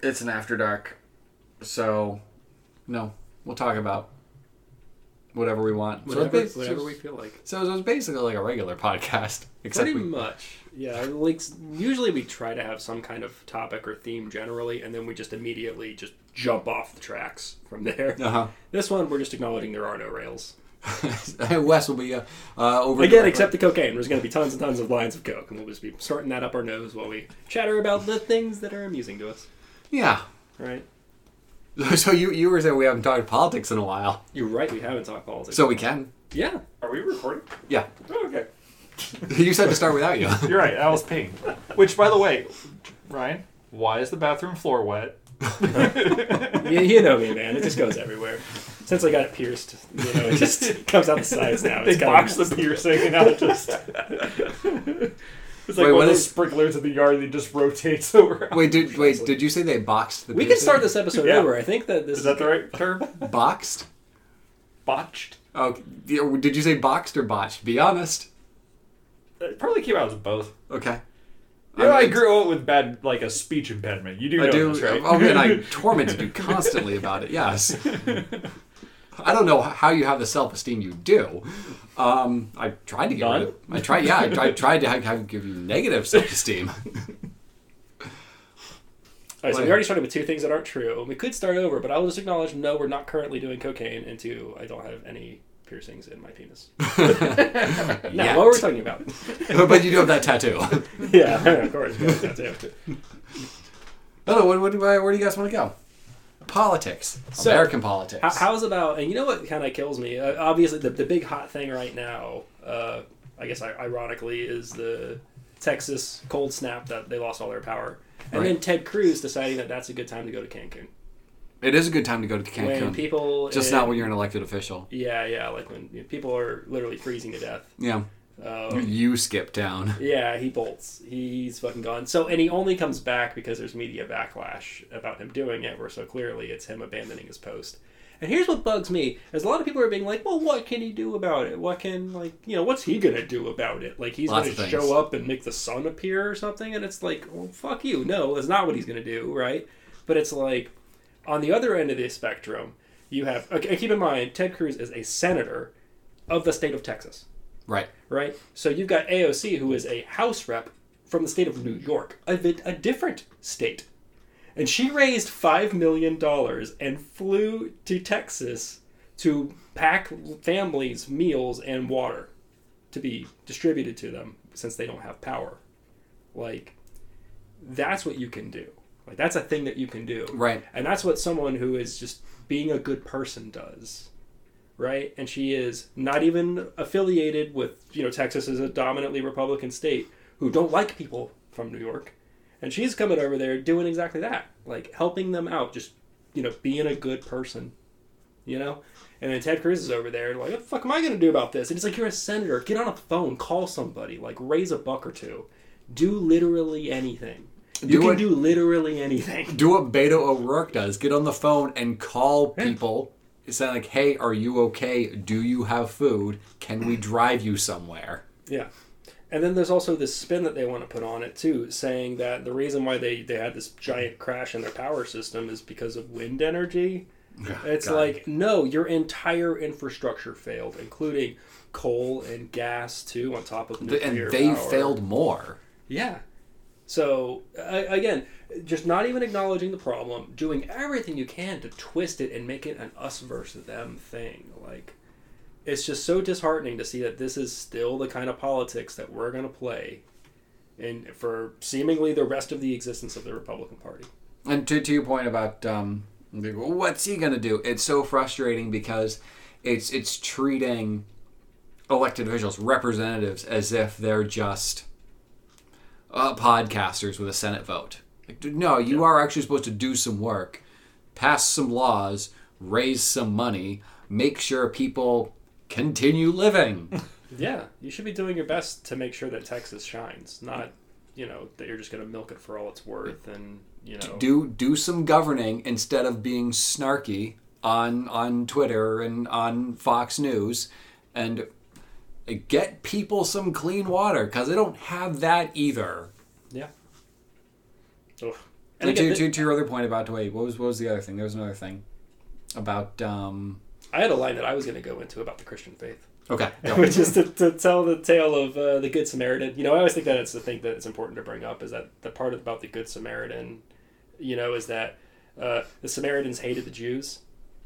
It's an after dark. So, no. We'll talk about whatever we want. Whatever we feel like. So it's basically like a regular podcast. Except Pretty much. Yeah. Like, usually we try to have some kind of topic or theme generally, and then we just immediately just jump off the tracks from there. Uh-huh. This one, we're just acknowledging there are no rails. Wes will be over... Again, except the cocaine. There's going to be tons and tons of lines of coke, and we'll just be snorting that up our nose while we chatter about the things that are amusing to us. Yeah. Right? So you were saying we haven't talked politics in a while. You're right, we haven't talked politics. So we can. Yeah. Are we recording? Yeah. Oh, okay. You said to start without you. You're right, I was peeing. Which, by the way, Ryan, why is the bathroom floor wet? You know me, man. It just goes everywhere. Since I got it pierced, it just comes out the sides now. They box the piercing and now it just... It's like one of those sprinklers in the yard that just rotates over. Wait, did you say they boxed the We can start this episode over. I think that this is that the right term? Boxed? Botched? Oh, did you say boxed or botched? Be honest. It probably came out as both. Okay. I grew up with bad, like, a speech impediment. You know this, right? Oh, man, I tormented you constantly about it, yes. I don't know how you have the self-esteem you do. I tried to get rid of it. I tried to give you negative self-esteem. All right, so we already started with two things that aren't true. We could start over, but I'll just acknowledge, no, we're not currently doing cocaine, and two, I don't have any piercings in my penis. Now, what were we talking about? But you do have that tattoo. Yeah, of course, you have that tattoo. Oh, where do you guys want to go? Politics. So, American politics. How's about, and you know what kind of kills me? Obviously, the big hot thing right now, I guess ironically, is the Texas cold snap that they lost all their power. And then Ted Cruz deciding that that's a good time to go to Cancun. It is a good time to go to Cancun. When people... Just not when you're an elected official. Yeah, like when people are literally freezing to death. Yeah. You skip down. Yeah, he bolts. He's fucking gone. So, and he only comes back because there's media backlash about him doing it, where so clearly it's him abandoning his post. And here's what bugs me, is a lot of people are being like, well, what can he do about it? What can, what's he gonna do about it? Like, he's gonna show up and make the sun appear or something? And it's like, well, fuck you. No, that's not what he's gonna do, right? But it's like, on the other end of the spectrum, you have, okay, keep in mind, Ted Cruz is a senator of the state of Texas. Right? So you've got AOC, who is a House rep from the state of New York, a different state. And she raised $5 million and flew to Texas to pack families meals and water to be distributed to them since they don't have power. Like, that's what you can do. Like, that's a thing that you can do. Right. And that's what someone who is just being a good person does. Right? And she is not even affiliated with, Texas is a dominantly Republican state who don't like people from New York. And she's coming over there doing exactly that. Like, helping them out. Just, being a good person. And then Ted Cruz is over there like, what the fuck am I going to do about this? And he's like, you're a senator. Get on a phone. Call somebody. Like, raise a buck or two. Do literally anything. You can do literally anything. Do what Beto O'Rourke does. Get on the phone and call people. It's like, hey, are you okay? Do you have food? Can we drive you somewhere? Yeah. And then there's also this spin that they want to put on it, too, saying that the reason why they had this giant crash in their power system is because of wind energy. It's like, no, your entire infrastructure failed, including coal and gas, too, on top of nuclear And they power. failed more. Yeah. So, again, just not even acknowledging the problem, doing everything you can to twist it and make it an us versus them thing. Like, it's just so disheartening to see that this is still the kind of politics that we're going to play for seemingly the rest of the existence of the Republican Party. And to your point about what's he going to do? It's so frustrating because it's treating elected officials, representatives, as if they're just podcasters with a Senate vote. Like, no, you are actually supposed to do some work, pass some laws, raise some money, make sure people continue living. Yeah, you should be doing your best to make sure that Texas shines, not, that you're just going to milk it for all it's worth and, Do some governing instead of being snarky on Twitter and on Fox News and get people some clean water because they don't have that either. Yeah. Ugh. And And again, to your other point about what was the other thing? There was another thing about I had a line that I was going to go into about the Christian faith. okay. Which is to tell the tale of the Good Samaritan. You know, I always think that it's the thing that it's important to bring up is that the part about the Good Samaritan, you know, is that the Samaritans hated the Jews.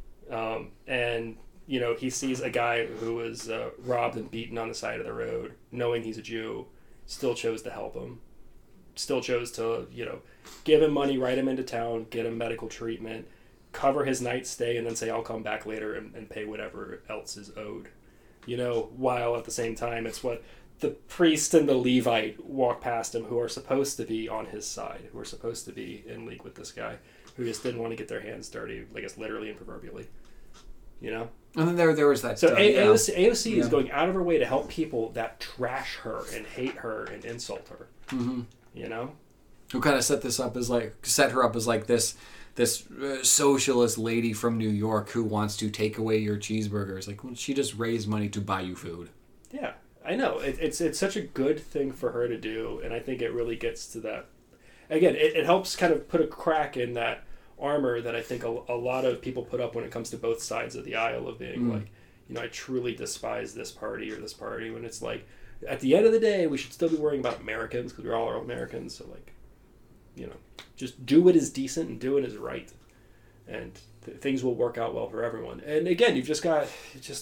And, you know, he sees a guy who was robbed and beaten on the side of the road, knowing he's a Jew, still chose to help him. Still chose to, you know, give him money, write him into town, get him medical treatment, cover his night stay, and then say, I'll come back later and pay whatever else is owed. You know, while at the same time, it's what the priest and the Levite walk past him who are supposed to be on his side, who are supposed to be in league with this guy, who just didn't want to get their hands dirty, I guess literally and proverbially. You know? And then there was that. So AOC is going out of her way to help people that trash her and hate her and insult her. Mm-hmm. You know? Who kind of set her up as like this socialist lady from New York who wants to take away your cheeseburgers. Like, well, she just raised money to buy you food. Yeah, I know. It's such a good thing for her to do, and I think it really gets to that. Again, it helps kind of put a crack in that armor that I think a lot of people put up when it comes to both sides of the aisle of being like, you know, I truly despise this party or this party, when it's like, at the end of the day, we should still be worrying about Americans because we all are Americans. So, like, you know, just do what is decent and do what is right, and things will work out well for everyone. And again, you've just got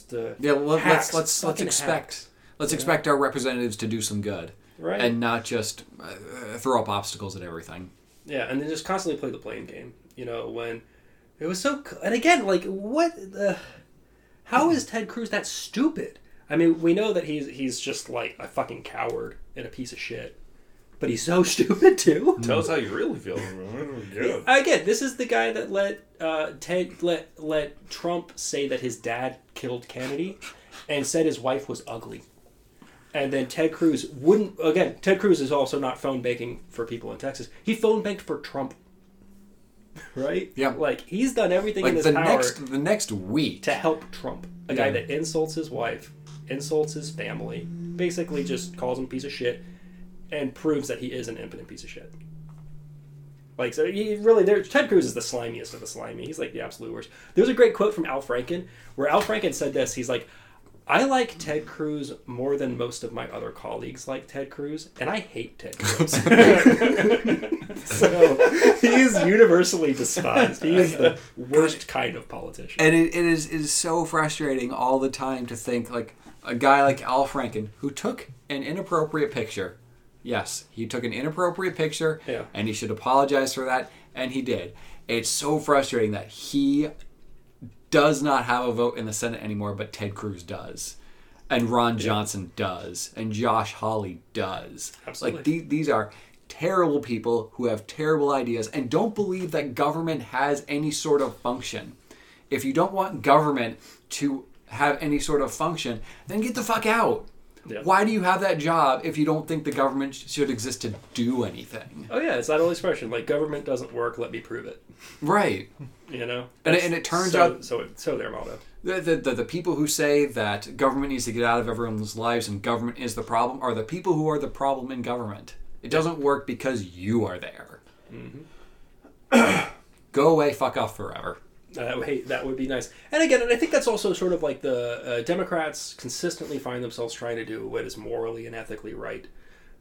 let's expect our representatives to do some good, right, and not just throw up obstacles at everything. Yeah, and then just constantly play the blame game. You know, when it was so, and again, like, how is Ted Cruz that stupid? I mean, we know that he's just like a fucking coward and a piece of shit. But he's so stupid too. Tell us how you really feel. Yeah. Again, this is the guy that let Trump say that his dad killed Kennedy, and said his wife was ugly. And then Ted Cruz wouldn't. Again, Ted Cruz is also not phone banking for people in Texas. He phone banked for Trump. Right? Yeah. Like, he's done everything like in his power the next week to help Trump. A guy that insults his wife, insults his family, basically just calls him a piece of shit, and proves that he is an impotent piece of shit. Like, so Ted Cruz is the slimiest of the slimy. He's like the absolute worst. There's a great quote from Al Franken, where Al Franken said this. He's like, I like Ted Cruz more than most of my other colleagues like Ted Cruz, and I hate Ted Cruz. So, he is universally despised. He is the worst kind of politician. And it is so frustrating all the time to think, like, a guy like Al Franken, who took an inappropriate picture. Yes, he took an inappropriate picture, and he should apologize for that, and he did. It's so frustrating that he does not have a vote in the Senate anymore, but Ted Cruz does, and Ron Johnson does, and Josh Hawley does. Absolutely. Like, these are terrible people who have terrible ideas and don't believe that government has any sort of function. If you don't want government to have any sort of function, then get the fuck out. Yeah. Why do you have that job if you don't think the government should exist to do anything? Oh yeah, it's that old expression, like, government doesn't work, let me prove it. Right. You know? And it turns out... So their motto. The people who say that government needs to get out of everyone's lives and government is the problem are the people who are the problem in government. It doesn't work because you are there. Mm-hmm. Go away, fuck off forever. That would be nice. And again, and I think that's also sort of like the Democrats consistently find themselves trying to do what is morally and ethically right,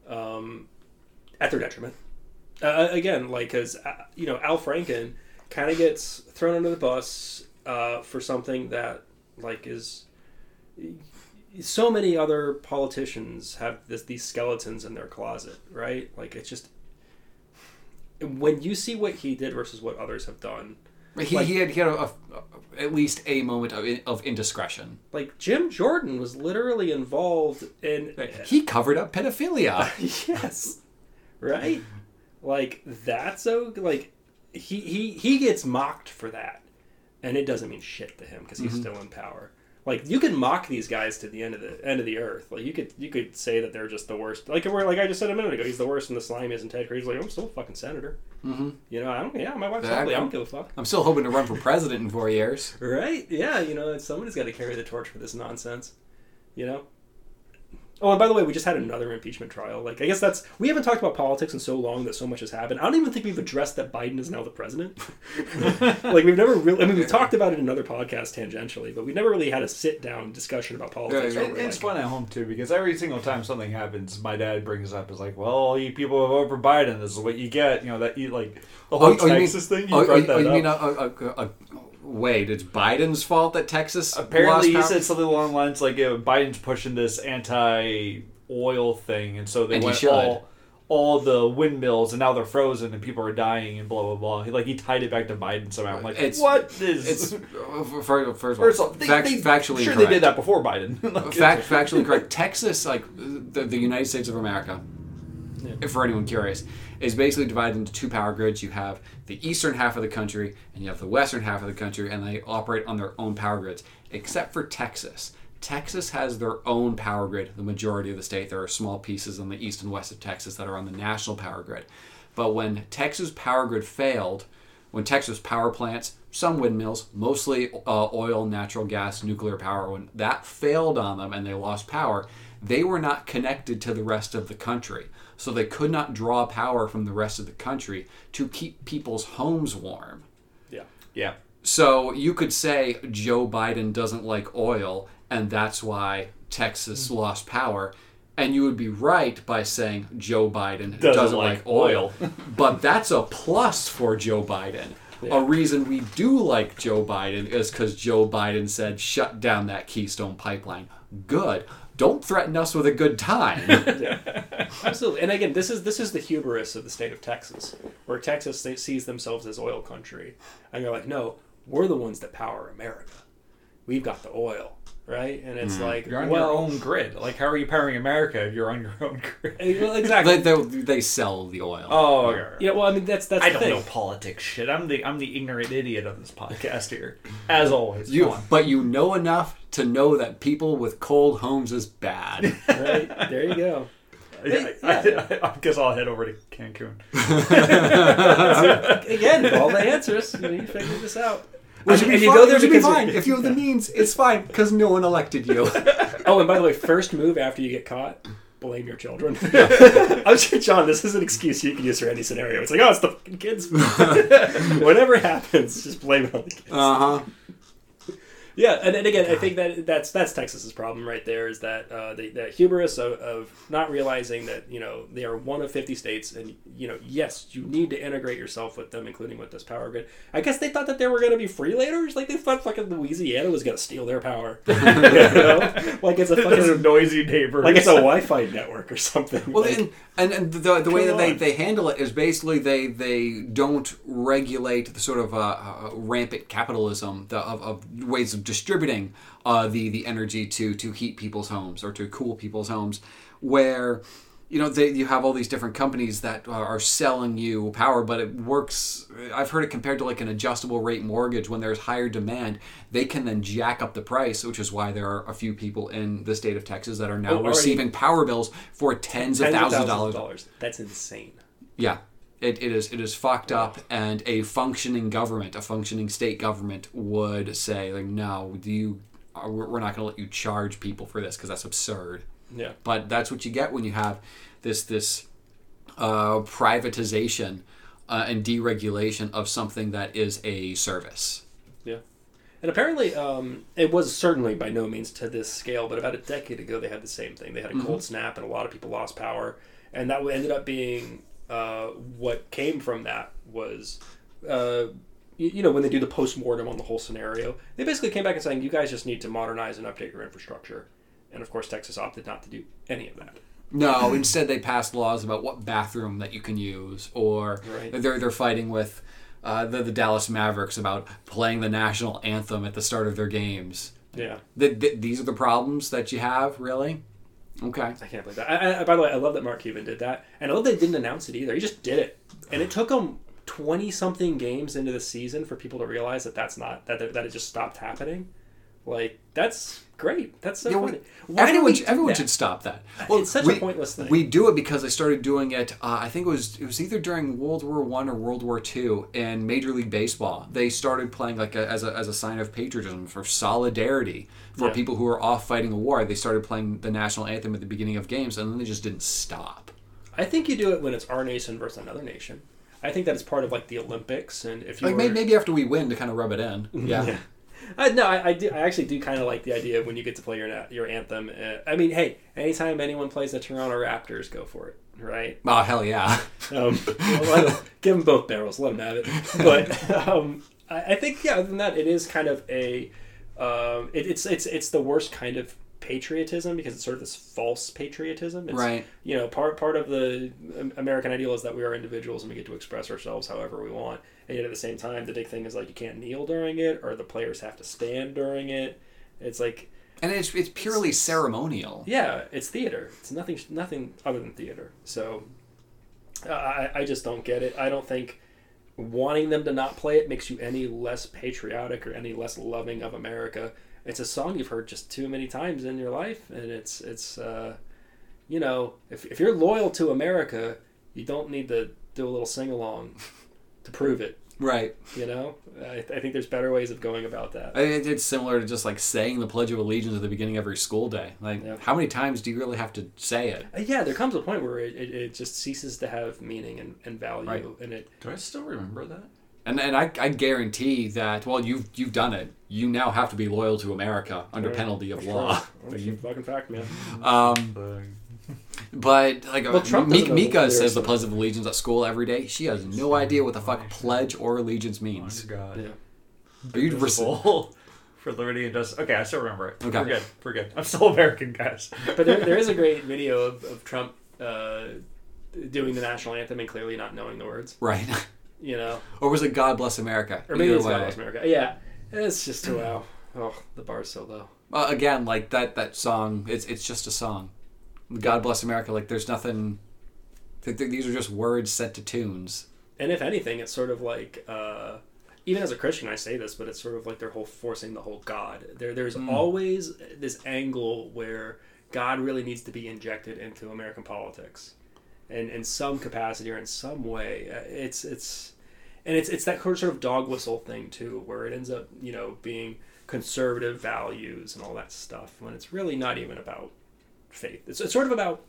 at their detriment. Again, like, because, you know, Al Franken kind of gets thrown under the bus for something that, like, is... So many other politicians have these skeletons in their closet, right? Like, it's just... When you see what he did versus what others have done... He had at least a moment of indiscretion. Like, Jim Jordan was literally involved in... He covered up pedophilia. Yes. Right? Like, that's so... Like, he gets mocked for that. And it doesn't mean shit to him because he's still in power. Like, you can mock these guys to the end of the earth. Like, you could say that they're just the worst. Like I just said a minute ago, he's the worst and the slimiest, and Ted Cruz is like, I'm still a fucking senator. Mm-hmm. You know, my wife's ugly. I don't give a fuck. I'm still hoping to run for president in 4 years. Right? Yeah, you know, somebody's got to carry the torch for this nonsense. You know? Oh, and by the way, we just had another impeachment trial. Like, I guess we haven't talked about politics in so long that so much has happened. I don't even think we've addressed that Biden is now the president. Like, we've never really, I mean, we've talked about it in another podcast tangentially, but we've never really had a sit-down discussion about politics. It's fun at home, too, because every single time something happens, my dad brings up, is like, well, you people who vote for Biden, this is what you get. You know, that you, like, the whole Texas thing, you brought that up. Wait, it's Biden's fault that Texas apparently lost he said something along the lines like Biden's pushing this anti-oil thing, and so they went all the windmills, and now they're frozen, and people are dying, and blah blah blah. He tied it back to Biden somehow. I'm like, what is? First of all, factually sure correct. They did that before Biden. Factually correct. Texas, like the United States of America, for anyone curious, is basically divided into two power grids. You have the eastern half of the country and you have the western half of the country, and they operate on their own power grids, except for Texas. Texas has their own power grid, the majority of the state. There are small pieces in the east and west of Texas that are on the national power grid. But when Texas power grid failed, when Texas power plants, some windmills, mostly oil, natural gas, nuclear power, when that failed on them and they lost power, they were not connected to the rest of the country. So they could not draw power from the rest of the country to keep people's homes warm. Yeah. So you could say Joe Biden doesn't like oil, and that's why Texas lost power. And you would be right by saying Joe Biden doesn't like oil. But that's a plus for Joe Biden. Yeah. A reason we do like Joe Biden is because Joe Biden said, shut down that Keystone Pipeline. Good. Don't threaten us with a good time. Yeah. Absolutely. And again, this is the hubris of the state of Texas, where Texas sees themselves as oil country. And they're like, no, we're the ones that power America. We've got the oil. Right? And it's like, you're on your own grid. Like, how are you powering America if you're on your own grid? Well, exactly. They sell the oil. Oh, okay. Yeah, well, I mean, that's I the don't know politics shit. I'm the ignorant idiot of this podcast here, as always. But you know enough to know that people with cold homes is bad. Right? There you go. I guess I'll head over to Cancun. Again, all the answers. You figured this out. Which would be fine. If you have the means, it's fine, because no one elected you. Oh, and by the way, first move after you get caught, blame your children. I'm sure, John, this is an excuse you can use for any scenario. It's like, oh, it's the fucking kids. Whatever happens, just blame it on the kids. Uh-huh. Yeah, and again, I think that's Texas's problem right there, is that the hubris of not realizing that, you know, they are one of 50 states, and, you know, yes, you need to integrate yourself with them, including with this power grid. I guess they thought that there were going to be freelaters. Like, they thought fucking Louisiana was going to steal their power. You know? Like it's a fucking noisy neighbor. Like it's a Wi-Fi network or something. Well, like, and the way that they handle it is basically they don't regulate the sort of rampant capitalism of ways of distributing the energy to heat people's homes or to cool people's homes, where you know you have all these different companies that are selling you power, but it works. I've heard it compared to like an adjustable rate mortgage. When there's higher demand, they can then jack up the price, which is why there are a few people in the state of Texas that are now receiving power bills for tens of thousands of dollars. That's insane. Yeah. It is fucked up, and a functioning government, a functioning state government would say, like, no, we're not going to let you charge people for this because that's absurd. Yeah. But that's what you get when you have this privatization and deregulation of something that is a service. Yeah. And apparently, it was certainly by no means to this scale, but about a decade ago they had the same thing. They had a cold snap, and a lot of people lost power, and that ended up being... what came from that was, you know, when they do the post-mortem on the whole scenario, they basically came back and saying, you guys just need to modernize and update your infrastructure. And of course, Texas opted not to do any of that. No, instead they passed laws about what bathroom that you can use, or they're fighting with the Dallas Mavericks about playing the national anthem at the start of their games. Yeah. These are the problems that you have, really? Okay. I can't believe that. By the way, I love that Mark Cuban did that. And I love they didn't announce it either. He just did it. And it took him 20-something games into the season for people to realize that it just stopped happening. Like, that's great. That's so funny. Everyone should stop that. Well, it's such a pointless thing. We do it because they started doing it. I think it was either during World War I or World War II in Major League Baseball. They started playing like as a sign of patriotism, for solidarity, for people who are off fighting a war. They started playing the national anthem at the beginning of games, and then they just didn't stop. I think you do it when it's our nation versus another nation. I think that it's part of like the Olympics, and if you maybe after we win to kind of rub it in. Yeah. I actually do kind of like the idea of when you get to play your anthem. I mean, hey, anytime anyone plays the Toronto Raptors, go for it, right? Oh, hell yeah. Give them both barrels, let them have it. But I think, other than that, it is kind of a it's the worst kind of patriotism, because it's sort of this false patriotism. It's, right. Part of the American ideal is that we are individuals and we get to express ourselves however we want. And yet at the same time, the big thing is like you can't kneel during it, or the players have to stand during it. It's like, and it's purely ceremonial. Yeah, it's theater. It's nothing other than theater. So I just don't get it. I don't think wanting them to not play it makes you any less patriotic or any less loving of America. It's a song you've heard just too many times in your life, and it's if you're loyal to America, you don't need to do a little sing along to prove it. Right. I think there's better ways of going about that. It's similar to just like saying the Pledge of Allegiance at the beginning of every school day. Like, how many times do you really have to say it? Yeah, there comes a point where it just ceases to have meaning and value. Right. And do I still remember that? And I guarantee that, well, you've done it. You now have to be loyal to America under penalty of law. That's a fucking fact, man. But like, Mika says the so. Pledge of Allegiance at school every day. She has no idea what the fuck pledge or allegiance means. Oh my God. Yeah. Are you for liberty and justice? Okay, I still remember it. Okay. We're good. I'm still American, guys. But there is a great video of Trump doing the national anthem and clearly not knowing the words. Right. Or was it God Bless America? Or maybe it's God Bless America. Yeah. It's just wow. Oh, the bar's so low. Again, like that song, it's just a song. God Bless America, like there's nothing. These are just words set to tunes. And if anything, it's sort of like, even as a Christian, I say this, but it's sort of like they're forcing the whole God. There's always this angle where God really needs to be injected into American politics, and in some capacity or in some way. It's that sort of dog whistle thing too, where it ends up being conservative values and all that stuff when it's really not even about faith. It's sort of about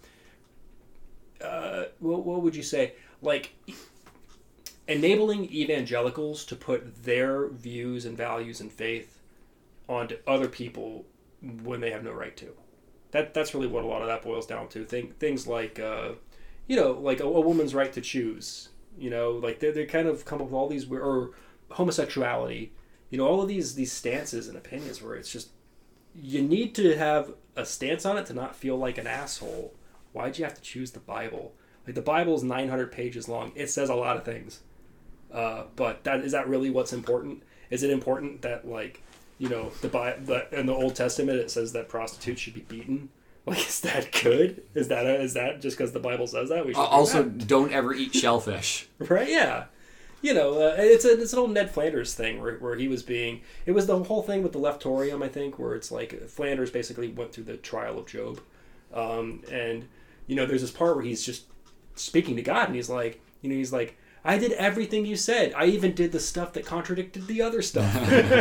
what would you say, like enabling evangelicals to put their views and values and faith onto other people when they have no right to. That's really what a lot of that boils down to. Things like like a woman's right to choose. Like they kind of come up with all these or homosexuality. All of these stances and opinions where it's just you need to have a stance on it to not feel like an asshole. Why'd you have to choose the Bible? Like the Bible is 900 pages long. It says a lot of things. But is that really what's important? Is it important that in the Old Testament it says that prostitutes should be beaten? Like, is that good? Is that just because the Bible says that? We should also do that? Don't ever eat shellfish. Right? Yeah. It's an old Ned Flanders thing where he was being. It was the whole thing with the Leftorium, I think, where it's like Flanders basically went through the trial of Job, and there's this part where he's just speaking to God, and he's like, I did everything you said. I even did the stuff that contradicted the other stuff.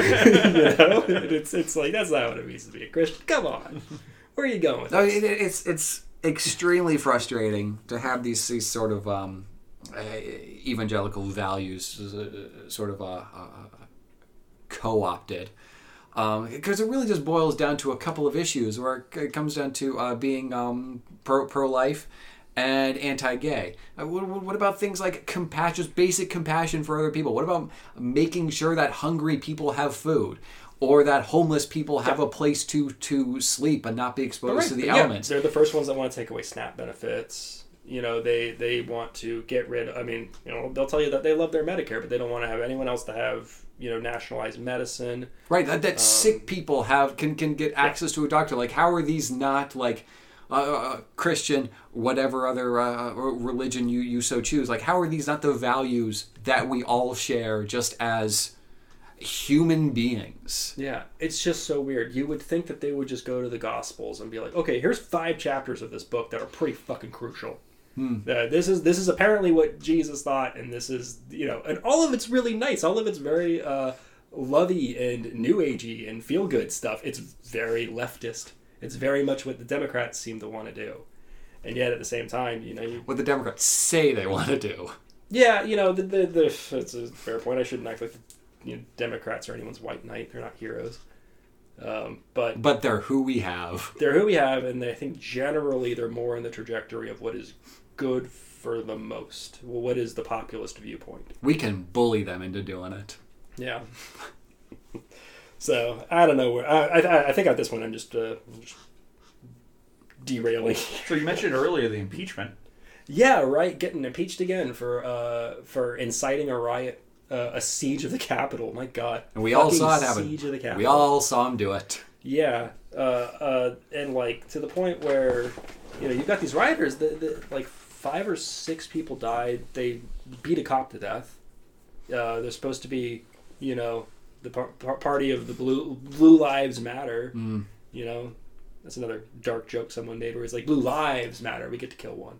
It's like that's not what it means to be a Christian. Come on, where are you going with this? It's extremely frustrating to have these sort of evangelical values sort of co-opted, because it really just boils down to a couple of issues, where it comes down to being pro-life and anti-gay. What about things like just basic compassion for other people? What about making sure that hungry people have food, or that homeless people have a place to sleep and not be exposed to the elements? They're the first ones that want to take away SNAP benefits. They want to get rid of, they'll tell you that they love their Medicare, but they don't want to have anyone else to have, nationalized medicine. Right, that sick people can get access to a doctor. Like, how are these not, like, Christian, whatever other religion you so choose? Like, how are these not the values that we all share just as human beings. Yeah, it's just so weird. You would think that they would just go to the Gospels and be like, okay, here's 5 chapters of this book that are pretty fucking crucial. This is apparently what Jesus thought, and this is, and all of it's really nice. All of it's very lovey and new agey and feel good stuff. It's very leftist. It's very much what the Democrats seem to want to do, and yet at the same time, what the Democrats say they want to do. Yeah, it's a fair point. I shouldn't act like Democrats are anyone's white knight. They're not heroes. But they're who we have. They're who we have, and I think generally they're more in the trajectory of what is good for the most. Well, what is the populist viewpoint? We can bully them into doing it. Yeah. So I don't know where. I think at this point I'm just derailing. So you mentioned earlier the impeachment. Yeah, right. Getting impeached again for inciting a riot, a siege of the Capitol. My God. And we all saw it happen. Siege of the Capitol. We all saw him do it. Yeah, and like to the point where you've got these rioters that like 5 or 6 people died. They beat a cop to death. They're supposed to be the party of the Blue Lives Matter. That's another dark joke someone made where it's like, Blue Lives Matter, we get to kill one.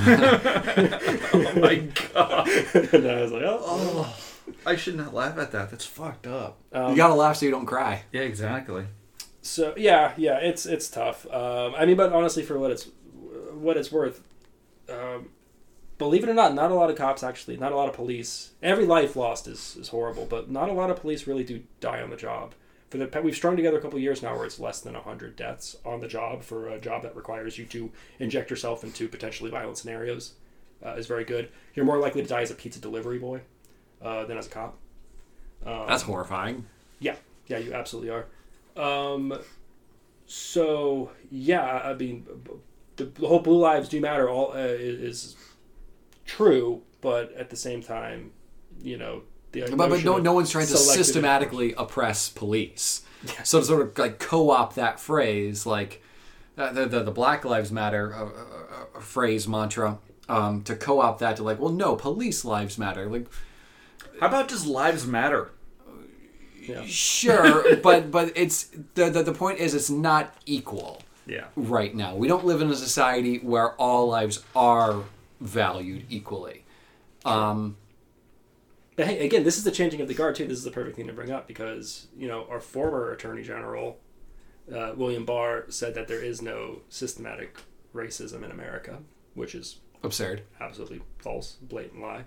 Oh my God. And I was like, oh. I should not laugh at that. That's fucked up. You gotta laugh so you don't cry. Yeah, exactly. So yeah, it's tough. But honestly, for what it's worth, believe it or not a lot of cops actually, not a lot of police. Every life lost is horrible, but not a lot of police really do die on the job. We've strung together a couple of years now where it's less than 100 deaths on the job for a job that requires you to inject yourself into potentially violent scenarios. Is very good. You're more likely to die as a pizza delivery boy than as a cop. That's horrifying. Yeah, you absolutely are. So yeah, I mean, the whole Blue Lives Do Matter is true, but at the same time, but no one's trying to systematically oppress police. Yeah. So to sort of like co-opt that phrase, like the Black Lives Matter phrase mantra, to co-opt that to like, well, no, police lives matter. Like, how about just lives matter? Yeah. Sure, but it's the point is it's not equal. Yeah. Right now, we don't live in a society where all lives are valued equally. But hey, again, this is the changing of the guard too. This is the perfect thing to bring up because our former Attorney General William Barr said that there is no systematic racism in America, which is absurd, absolutely false, blatant lie.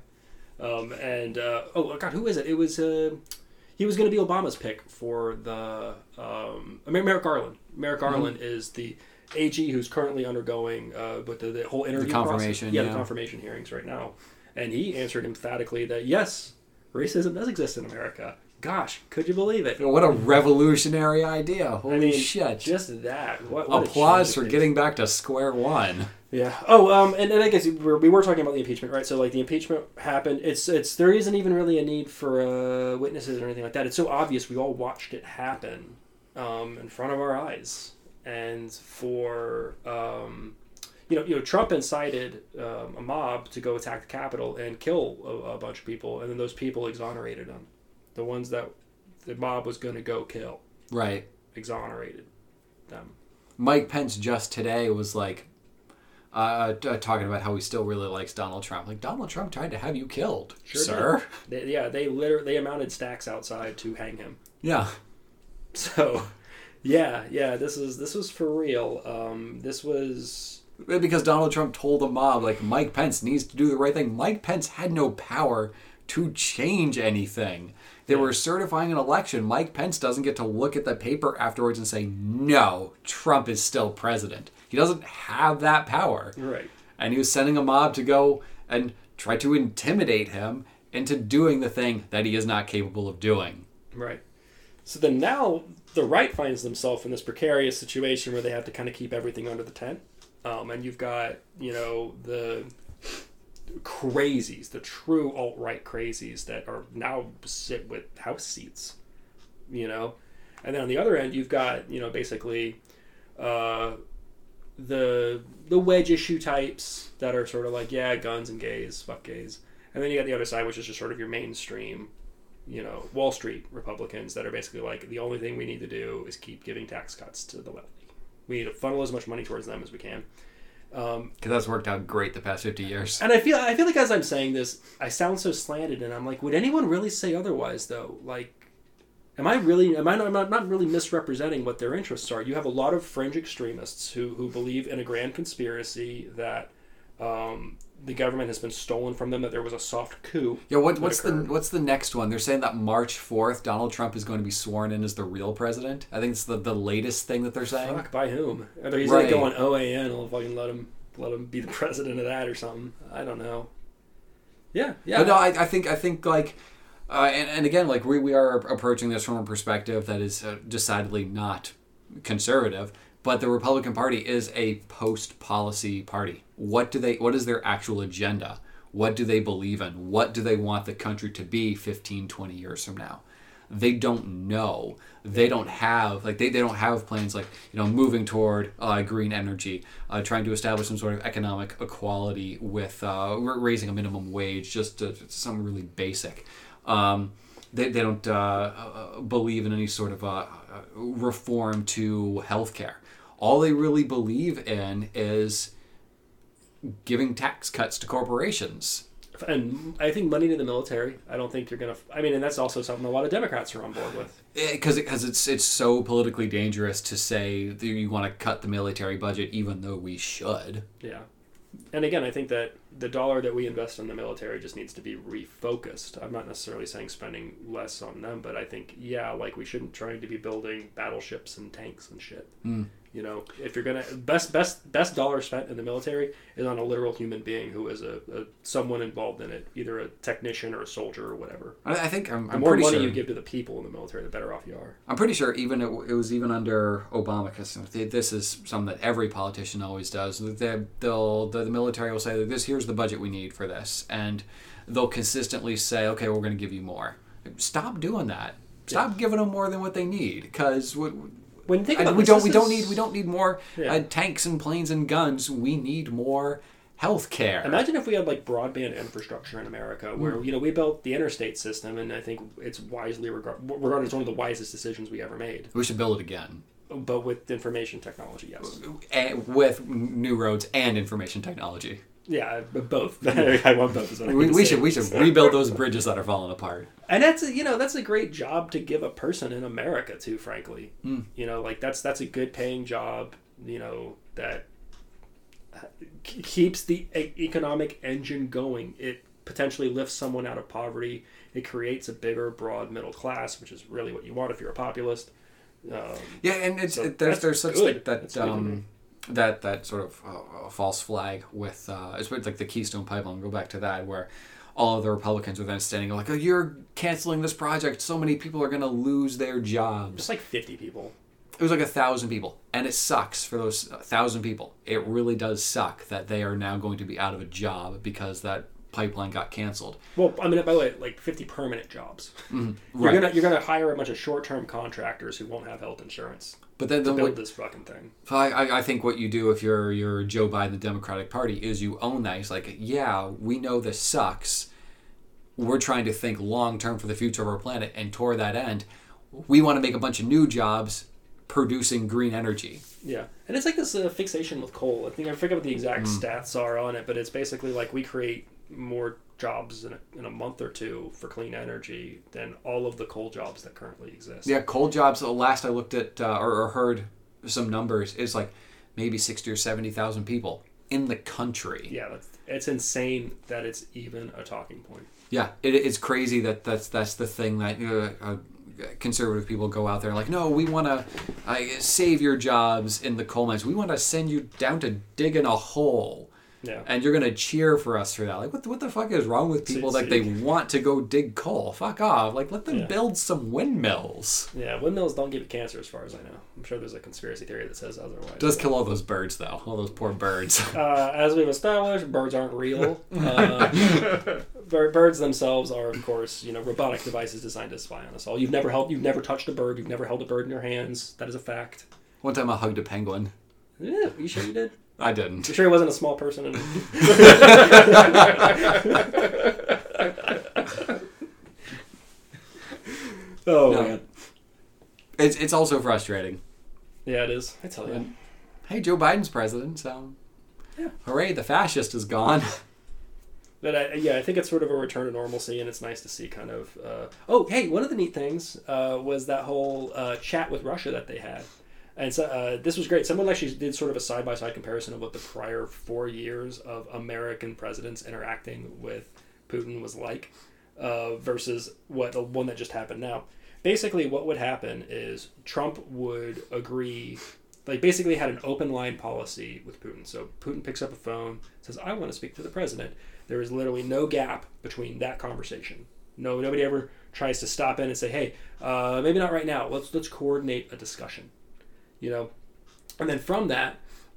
Oh God, who is it? It was he was going to be Obama's pick for the Merrick Garland. Merrick Garland is the AG who's currently undergoing the whole interview the confirmation, process. The confirmation hearings right now. And he answered emphatically that, yes, racism does exist in America. Gosh, could you believe it? What a revolutionary idea. Holy shit. Just that. What applause for getting back to square one. Yeah. Oh, and I guess we were talking about the impeachment, right? So, like, the impeachment happened. There isn't even really a need for witnesses or anything like that. It's so obvious we all watched it happen in front of our eyes. And for... Trump incited a mob to go attack the Capitol and kill a bunch of people, and then those people exonerated him. The ones that the mob was going to go kill. Right. Exonerated them. Mike Pence just today was like, talking about how he still really likes Donald Trump. Like, Donald Trump tried to have you killed, sure sir. They amounted stacks outside to hang him. Yeah. So, yeah, this was for real. This was... Because Donald Trump told the mob, like, Mike Pence needs to do the right thing. Mike Pence had no power to change anything. They were certifying an election. Mike Pence doesn't get to look at the paper afterwards and say, no, Trump is still president. He doesn't have that power. Right. And he was sending a mob to go and try to intimidate him into doing the thing that he is not capable of doing. Right. So then now the right finds themselves in this precarious situation where they have to kind of keep everything under the tent. And you've got, the crazies, the true alt-right crazies that are now sit with House seats, And then on the other end, you've got, basically the wedge issue types that are sort of like, yeah, guns and gays, fuck gays. And then you got the other side, which is just sort of your mainstream, Wall Street Republicans that are basically like, the only thing we need to do is keep giving tax cuts to the wealthy. We need to funnel as much money towards them as we can. Because that's worked out great the past 50 years. And I feel like as I'm saying this, I sound so slanted, and I'm like, would anyone really say otherwise though? Like, am I not really misrepresenting what their interests are? You have a lot of fringe extremists who believe in a grand conspiracy that the government has been stolen from them, that there was a soft coup. Yeah, what's the next one? They're saying that March 4th, Donald Trump is going to be sworn in as the real president. I think it's the latest thing that they're saying. Fuck, by whom? He's going to go on OAN, I'll fucking let him be the president of that or something. I don't know. Yeah. But no, I think like, and again, like we are approaching this from a perspective that is decidedly not conservative. But the Republican Party is a post-policy party. What is their actual agenda? What do they believe in? What do they want the country to be 15, 20 years from now? They don't know. They don't have they don't have plans like moving toward green energy, trying to establish some sort of economic equality with raising a minimum wage, just something really basic. They don't believe in any sort of reform to healthcare. All they really believe in is giving tax cuts to corporations. And I think money to the military. I don't think you're going to... I mean, and that's also something a lot of Democrats are on board with. Because it's so politically dangerous to say that you want to cut the military budget, even though we should. Yeah. And again, I think that the dollar that we invest in the military just needs to be refocused. I'm not necessarily saying spending less on them, but I think, we shouldn't try to be building battleships and tanks and shit. If you're gonna best dollar spent in the military is on a literal human being who is a someone involved in it, either a technician or a soldier or whatever. I think I'm the more pretty money sure you give to the people in the military, the better off you are. I'm pretty sure even it was even under Obama, because this is something that every politician always does. The military will say that here's the budget we need for this, and they'll consistently say, okay, we're going to give you more. Stop doing that. Stop giving them more than what they need, because when you think about we don't need more tanks and planes and guns. We need more health care. Imagine if we had broadband infrastructure in America, where we built the interstate system, and I think it's wisely regarded as one of the wisest decisions we ever made. We should build it again, but with information technology, yes, with new roads and information technology. Yeah, both. I want both. Is what we should rebuild those bridges that are falling apart. And that's a great job to give a person in America too. Frankly, that's a good paying job. That keeps the economic engine going. It potentially lifts someone out of poverty. It creates a bigger, broad middle class, which is really what you want if you're a populist. And there's such good. That sort of false flag with it's like the Keystone Pipeline. Go back to that, where all of the Republicans were then standing like, "Oh, you're canceling this project. So many people are going to lose their jobs." It's like 50 people. It was like 1,000 people, and it sucks for those 1,000 people. It really does suck that they are now going to be out of a job because that pipeline got canceled. Well, I mean, by the way, 50 permanent jobs. Mm-hmm. You're gonna hire a bunch of short-term contractors who won't have health insurance. But then to build this fucking thing. I think what you do if you're Joe Biden, the Democratic Party, is you own that. It's like, we know this sucks. We're trying to think long-term for the future of our planet, and toward that end, we want to make a bunch of new jobs producing green energy. Yeah, and it's like this fixation with coal. I forget what the exact stats are on it, but it's basically like we create more jobs in a month or two for clean energy than all of the coal jobs that currently exist. Yeah, coal jobs, the last I looked at or heard some numbers, is like maybe 60 or 70,000 people in the country. Yeah, it's insane that it's even a talking point. Yeah, it's crazy that's the thing that conservative people go out there and like, no, we want to save your jobs in the coal mines. We want to send you down to digging a hole. Yeah. And you're going to cheer for us for that. Like, what the fuck is wrong with people that they want to go dig coal? Fuck off. Like, let them build some windmills. Yeah, windmills don't give you cancer as far as I know. I'm sure there's a conspiracy theory that says otherwise. It does kill all those birds, though. All those poor birds. As we've established, birds aren't real. Birds themselves are, of course, robotic devices designed to spy on us all. You've never touched a bird. You've never held a bird in your hands. That is a fact. One time I hugged a penguin. Yeah, you sure you did? I didn't. You sure he wasn't a small person? Oh, man. It's also frustrating. Yeah, it is. I tell you. Hey, Joe Biden's president, so... Yeah. Hooray, the fascist is gone. But I think it's sort of a return to normalcy, and it's nice to see kind of... one of the neat things was that whole chat with Russia that they had. And so this was great. Someone actually did sort of a side-by-side comparison of what the prior 4 years of American presidents interacting with Putin was like versus what the one that just happened now. Basically, what would happen is Trump would agree... basically had an open line policy with Putin. So Putin picks up a phone, says, I want to speak to the president. There is literally no gap between that conversation. Nobody ever tries to stop in and say, hey, maybe not right now. Let's coordinate a discussion. And then from that,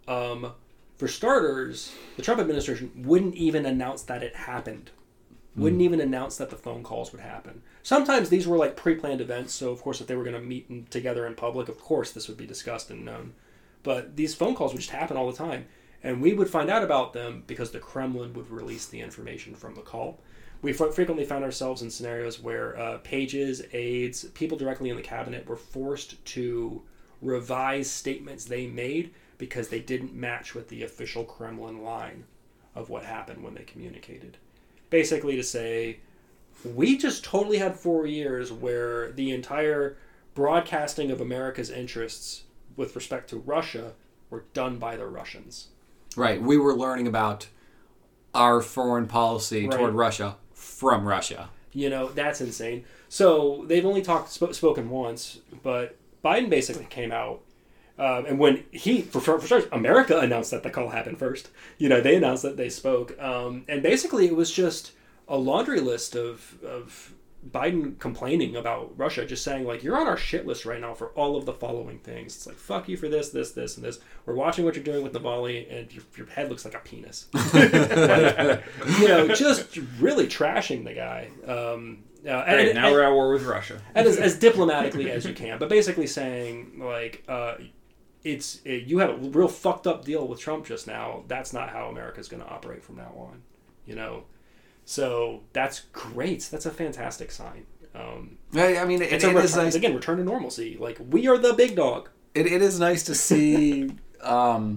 for starters, the Trump administration wouldn't even announce that it happened. Wouldn't even announce that the phone calls would happen. Sometimes these were like pre-planned events, so of course if they were going to meet together in public, of course this would be discussed and known. But these phone calls would just happen all the time. And we would find out about them because the Kremlin would release the information from the call. We frequently found ourselves in scenarios where pages, aides, people directly in the cabinet were forced to revise statements they made because they didn't match with the official Kremlin line of what happened when they communicated. Basically to say, we just totally had 4 years where the entire broadcasting of America's interests with respect to Russia were done by the Russians. Right. We were learning about our foreign policy toward Russia from Russia. That's insane. So they've only spoken once, but Biden basically came out. And when for starters, America announced that the call happened first. They announced that they spoke. And basically it was just a laundry list of Biden complaining about Russia, just saying, you're on our shit list right now for all of the following things. It's fuck you for this, this, this, and this. We're watching what you're doing with Navalny, and your head looks like a penis. Just really trashing the guy. Now we're at war with Russia. And as diplomatically as you can, but basically saying, you had a real fucked up deal with Trump just now. That's not how America's going to operate from now on. So that's great. That's a fantastic sign. It's nice. Again, return to normalcy. We are the big dog. It is nice to see a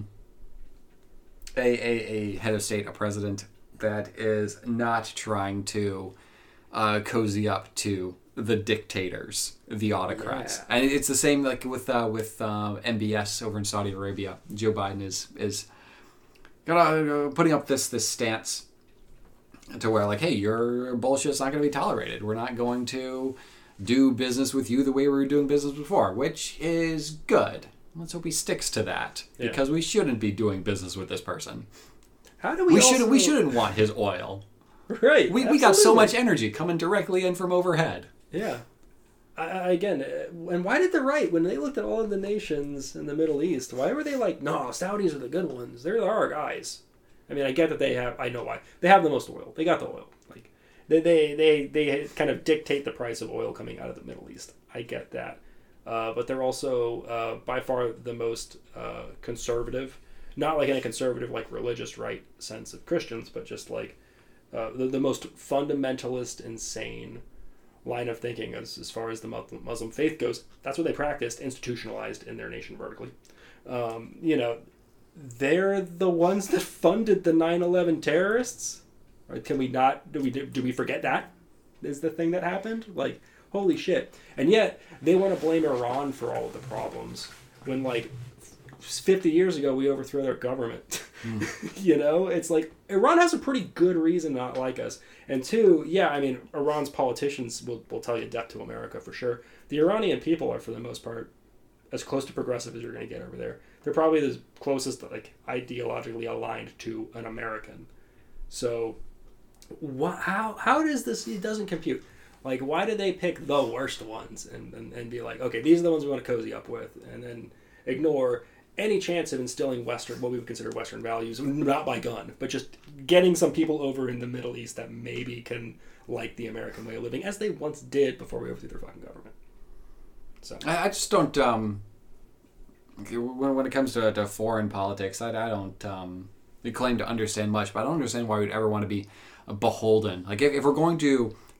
head of state, a president that is not trying to cozy up to the dictators, the autocrats. Yeah. And it's the same with MBS over in Saudi Arabia. Joe Biden is putting up this stance to where hey, your bullshit's not going to be tolerated. We're not going to do business with you the way we were doing business before, which is good. Let's hope he sticks to that because we shouldn't be doing business with this person. How do we shouldn't want his oil. Right. We got so much energy coming directly in from overhead. Yeah. And why did the right, when they looked at all of the nations in the Middle East, why were they no, Saudis are the good ones. They're our guys. I get that they have, I know why. They have the most oil. They got the oil. They kind of dictate the price of oil coming out of the Middle East. I get that. But they're also by far the most conservative, not in a conservative religious right sense of Christians, but just the most fundamentalist, insane line of thinking as far as the Muslim faith goes. That's what they practiced, institutionalized in their nation vertically. They're the ones that funded the 9/11 terrorists. Right? Can we not? Do we forget that is the thing that happened? Holy shit! And yet they want to blame Iran for all of the problems when 50 years ago we overthrew their government. It's Iran has a pretty good reason not to like us. And two, Iran's politicians will tell you death to America for sure. The Iranian people are for the most part as close to progressive as you're going to get over there. They're probably the closest ideologically aligned to an American. So how does this? It doesn't compute. Why did they pick the worst ones and be okay, these are the ones we want to cozy up with, and then ignore any chance of instilling what we would consider Western values, not by gun, but just getting some people over in the Middle East that maybe can like the American way of living, as they once did before we overthrew their fucking government. So I just don't. When it comes to foreign politics, I don't claim to understand much, but I don't understand why we'd ever want to be beholden. If we're going to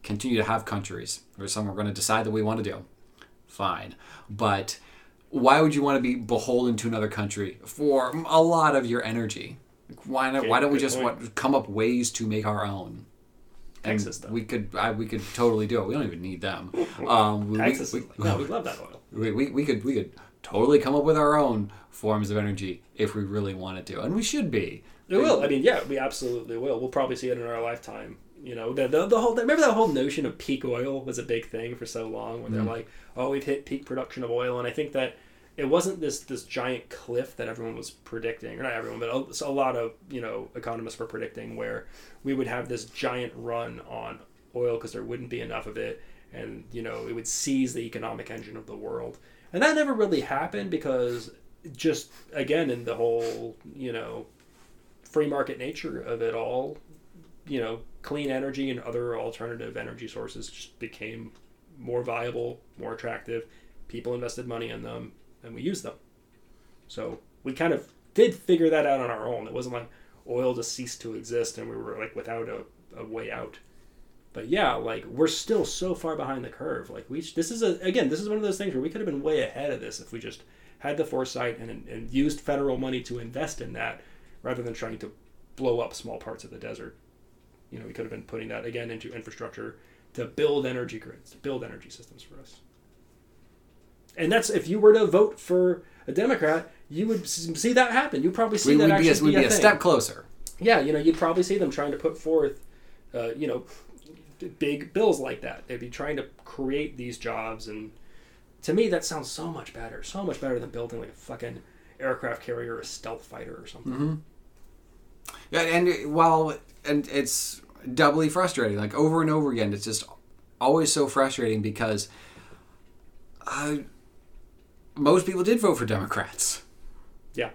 continue to have countries. There's some we're going to decide that we want to do. Fine. But why would you want to be beholden to another country for a lot of your energy? Why not? Okay, why don't we just come up ways to make our own? And we could totally do it. We don't even need them. Texas. We love that oil. We could totally come up with our own forms of energy if we really wanted to, and we should be. It will. I mean, yeah, we absolutely will. We'll probably see it in our lifetime. You know, the whole, remember that whole notion of peak oil was a big thing for so long, where they're like, oh, we've hit peak production of oil, and I think that it wasn't this giant cliff that everyone was predicting, or not everyone, but a lot of, you know, economists were predicting, where we would have this giant run on oil because there wouldn't be enough of it, and, you know, it would seize the economic engine of the world. And that never really happened because just, again, in the whole, you know, free market nature of it all, you know, clean energy and other alternative energy sources just became more viable, more attractive. People invested money in them, and we used them. So we kind of did figure that out on our own. It wasn't like oil just ceased to exist and we were like without a way out. But yeah, like we're still so far behind the curve. Like this is one of those things where we could have been way ahead of this if we just had the foresight and used federal money to invest in that rather than trying to blow up small parts of the desert. You know, we could have been putting that again into infrastructure to build energy grids, to build energy systems for us. And that's, if you were to vote for a Democrat, you would see that happen. You'd probably see that actually be a step closer. Yeah, you know, you'd probably see them trying to put forth, you know, big bills like that. They'd be trying to create these jobs, and to me, that sounds so much better than building like a fucking aircraft carrier or a stealth fighter or something. Mm-hmm. Yeah, and it's doubly frustrating. Like over and over again, it's just always so frustrating because most people did vote for Democrats. Yeah.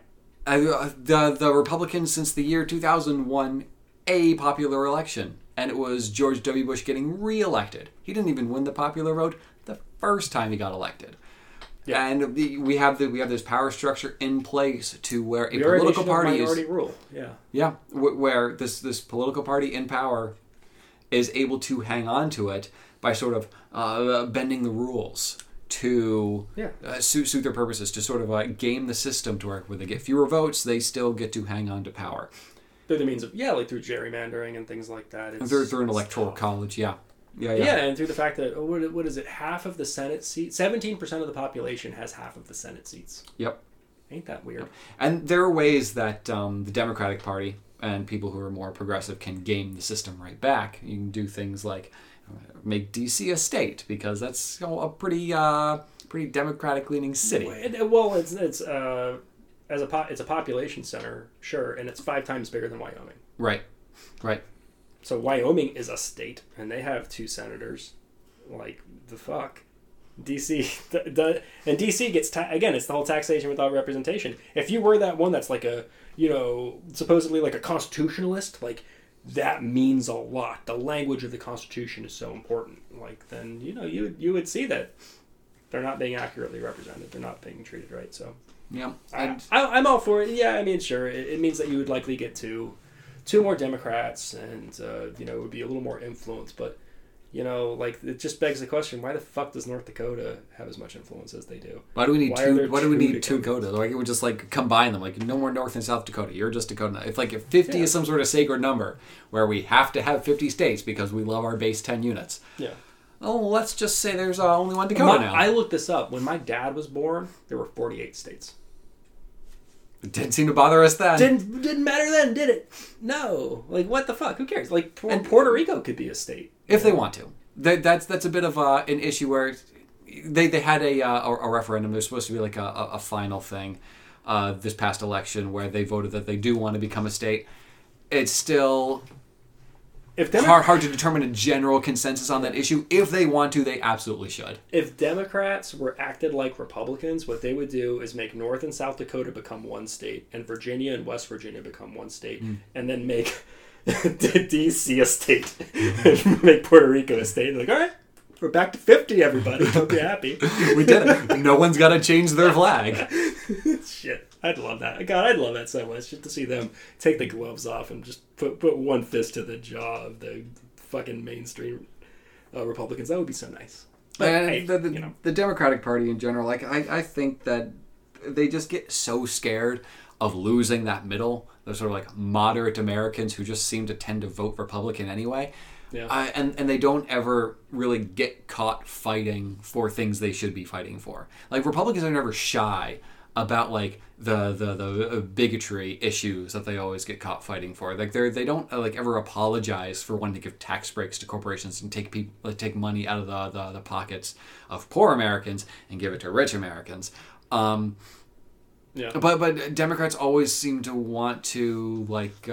The Republicans since the year 2000 won a popular election, and it was George W. Bush getting reelected. He didn't even win the popular vote the first time he got elected. Yeah. And we have this power structure in place to where a political party is minority rule. Yeah, where this political party in power is able to hang on to it by sort of bending the rules to suit their purposes, to sort of game the system to where they get fewer votes, they still get to hang on to power. Through the means of, like through gerrymandering and things like that. Through an electoral college, Yeah, and through the fact that, what is it, half of the Senate seats, 17% of the population has half of the Senate seats. Yep. Ain't that weird? And there are ways that the Democratic Party and people who are more progressive can game the system right back. You can do things like make D.C. a state, because that's a pretty Democratic-leaning city. Well, it's a population center, sure, and it's 5 times bigger than Wyoming. Right. So Wyoming is a state, and they have 2 senators. Like, the fuck? D.C. And D.C. gets, again, it's the whole taxation without representation. If you were that one that's like a, you know, supposedly like a constitutionalist, like, that means a lot. The language of the Constitution is so important. Like, then, you know, you would see that they're not being accurately represented. They're not being treated right, so. Yeah. I'm all for it. Yeah, I mean, sure. It means that you would likely get two more Democrats, and you know, it would be a little more influence. But, you know, like, it just begs the question: why the fuck does North Dakota have as much influence as they do? Why do we need two? Why do we need two Dakotas? Like, it would just like combine them. Like, no more North and South Dakota. You're just Dakota. If 50 is some sort of sacred number where we have to have 50 states because we love our base 10 units. Yeah. Oh, let's just say there's only one Dakota now. I looked this up. When my dad was born, there were 48 states. It didn't seem to bother us then. Didn't matter then, did it? No. Like, what the fuck? Who cares? Like, Puerto Rico could be a state if they want to. That's a bit of an issue where they had a referendum. There's supposed to be like a final thing this past election where they voted that they do want to become a state. It's still hard to determine a general consensus on that issue. If they want to, they absolutely should. If Democrats were acted like Republicans, what they would do is make North and South Dakota become one state, and Virginia and West Virginia become one state, and then make D.C. a state, and make Puerto Rico a state. Like, all right, we're back to 50, everybody. Hope you're happy. We did it. No one's got to change their flag. Shit. I'd love that. God, I'd love that so much. Just to see them take the gloves off and just put one fist to the jaw of the fucking mainstream Republicans. That would be so nice. But and the Democratic Party in general, like I think that they just get so scared of losing that middle. Those sort of like moderate Americans who just seem to tend to vote Republican anyway. Yeah. And they don't ever really get caught fighting for things they should be fighting for. Like Republicans are never shy about like the bigotry issues that they always get caught fighting for. Like they don't like ever apologize for wanting to give tax breaks to corporations and take money out of the pockets of poor Americans and give it to rich Americans. Yeah. But Democrats always seem to want to like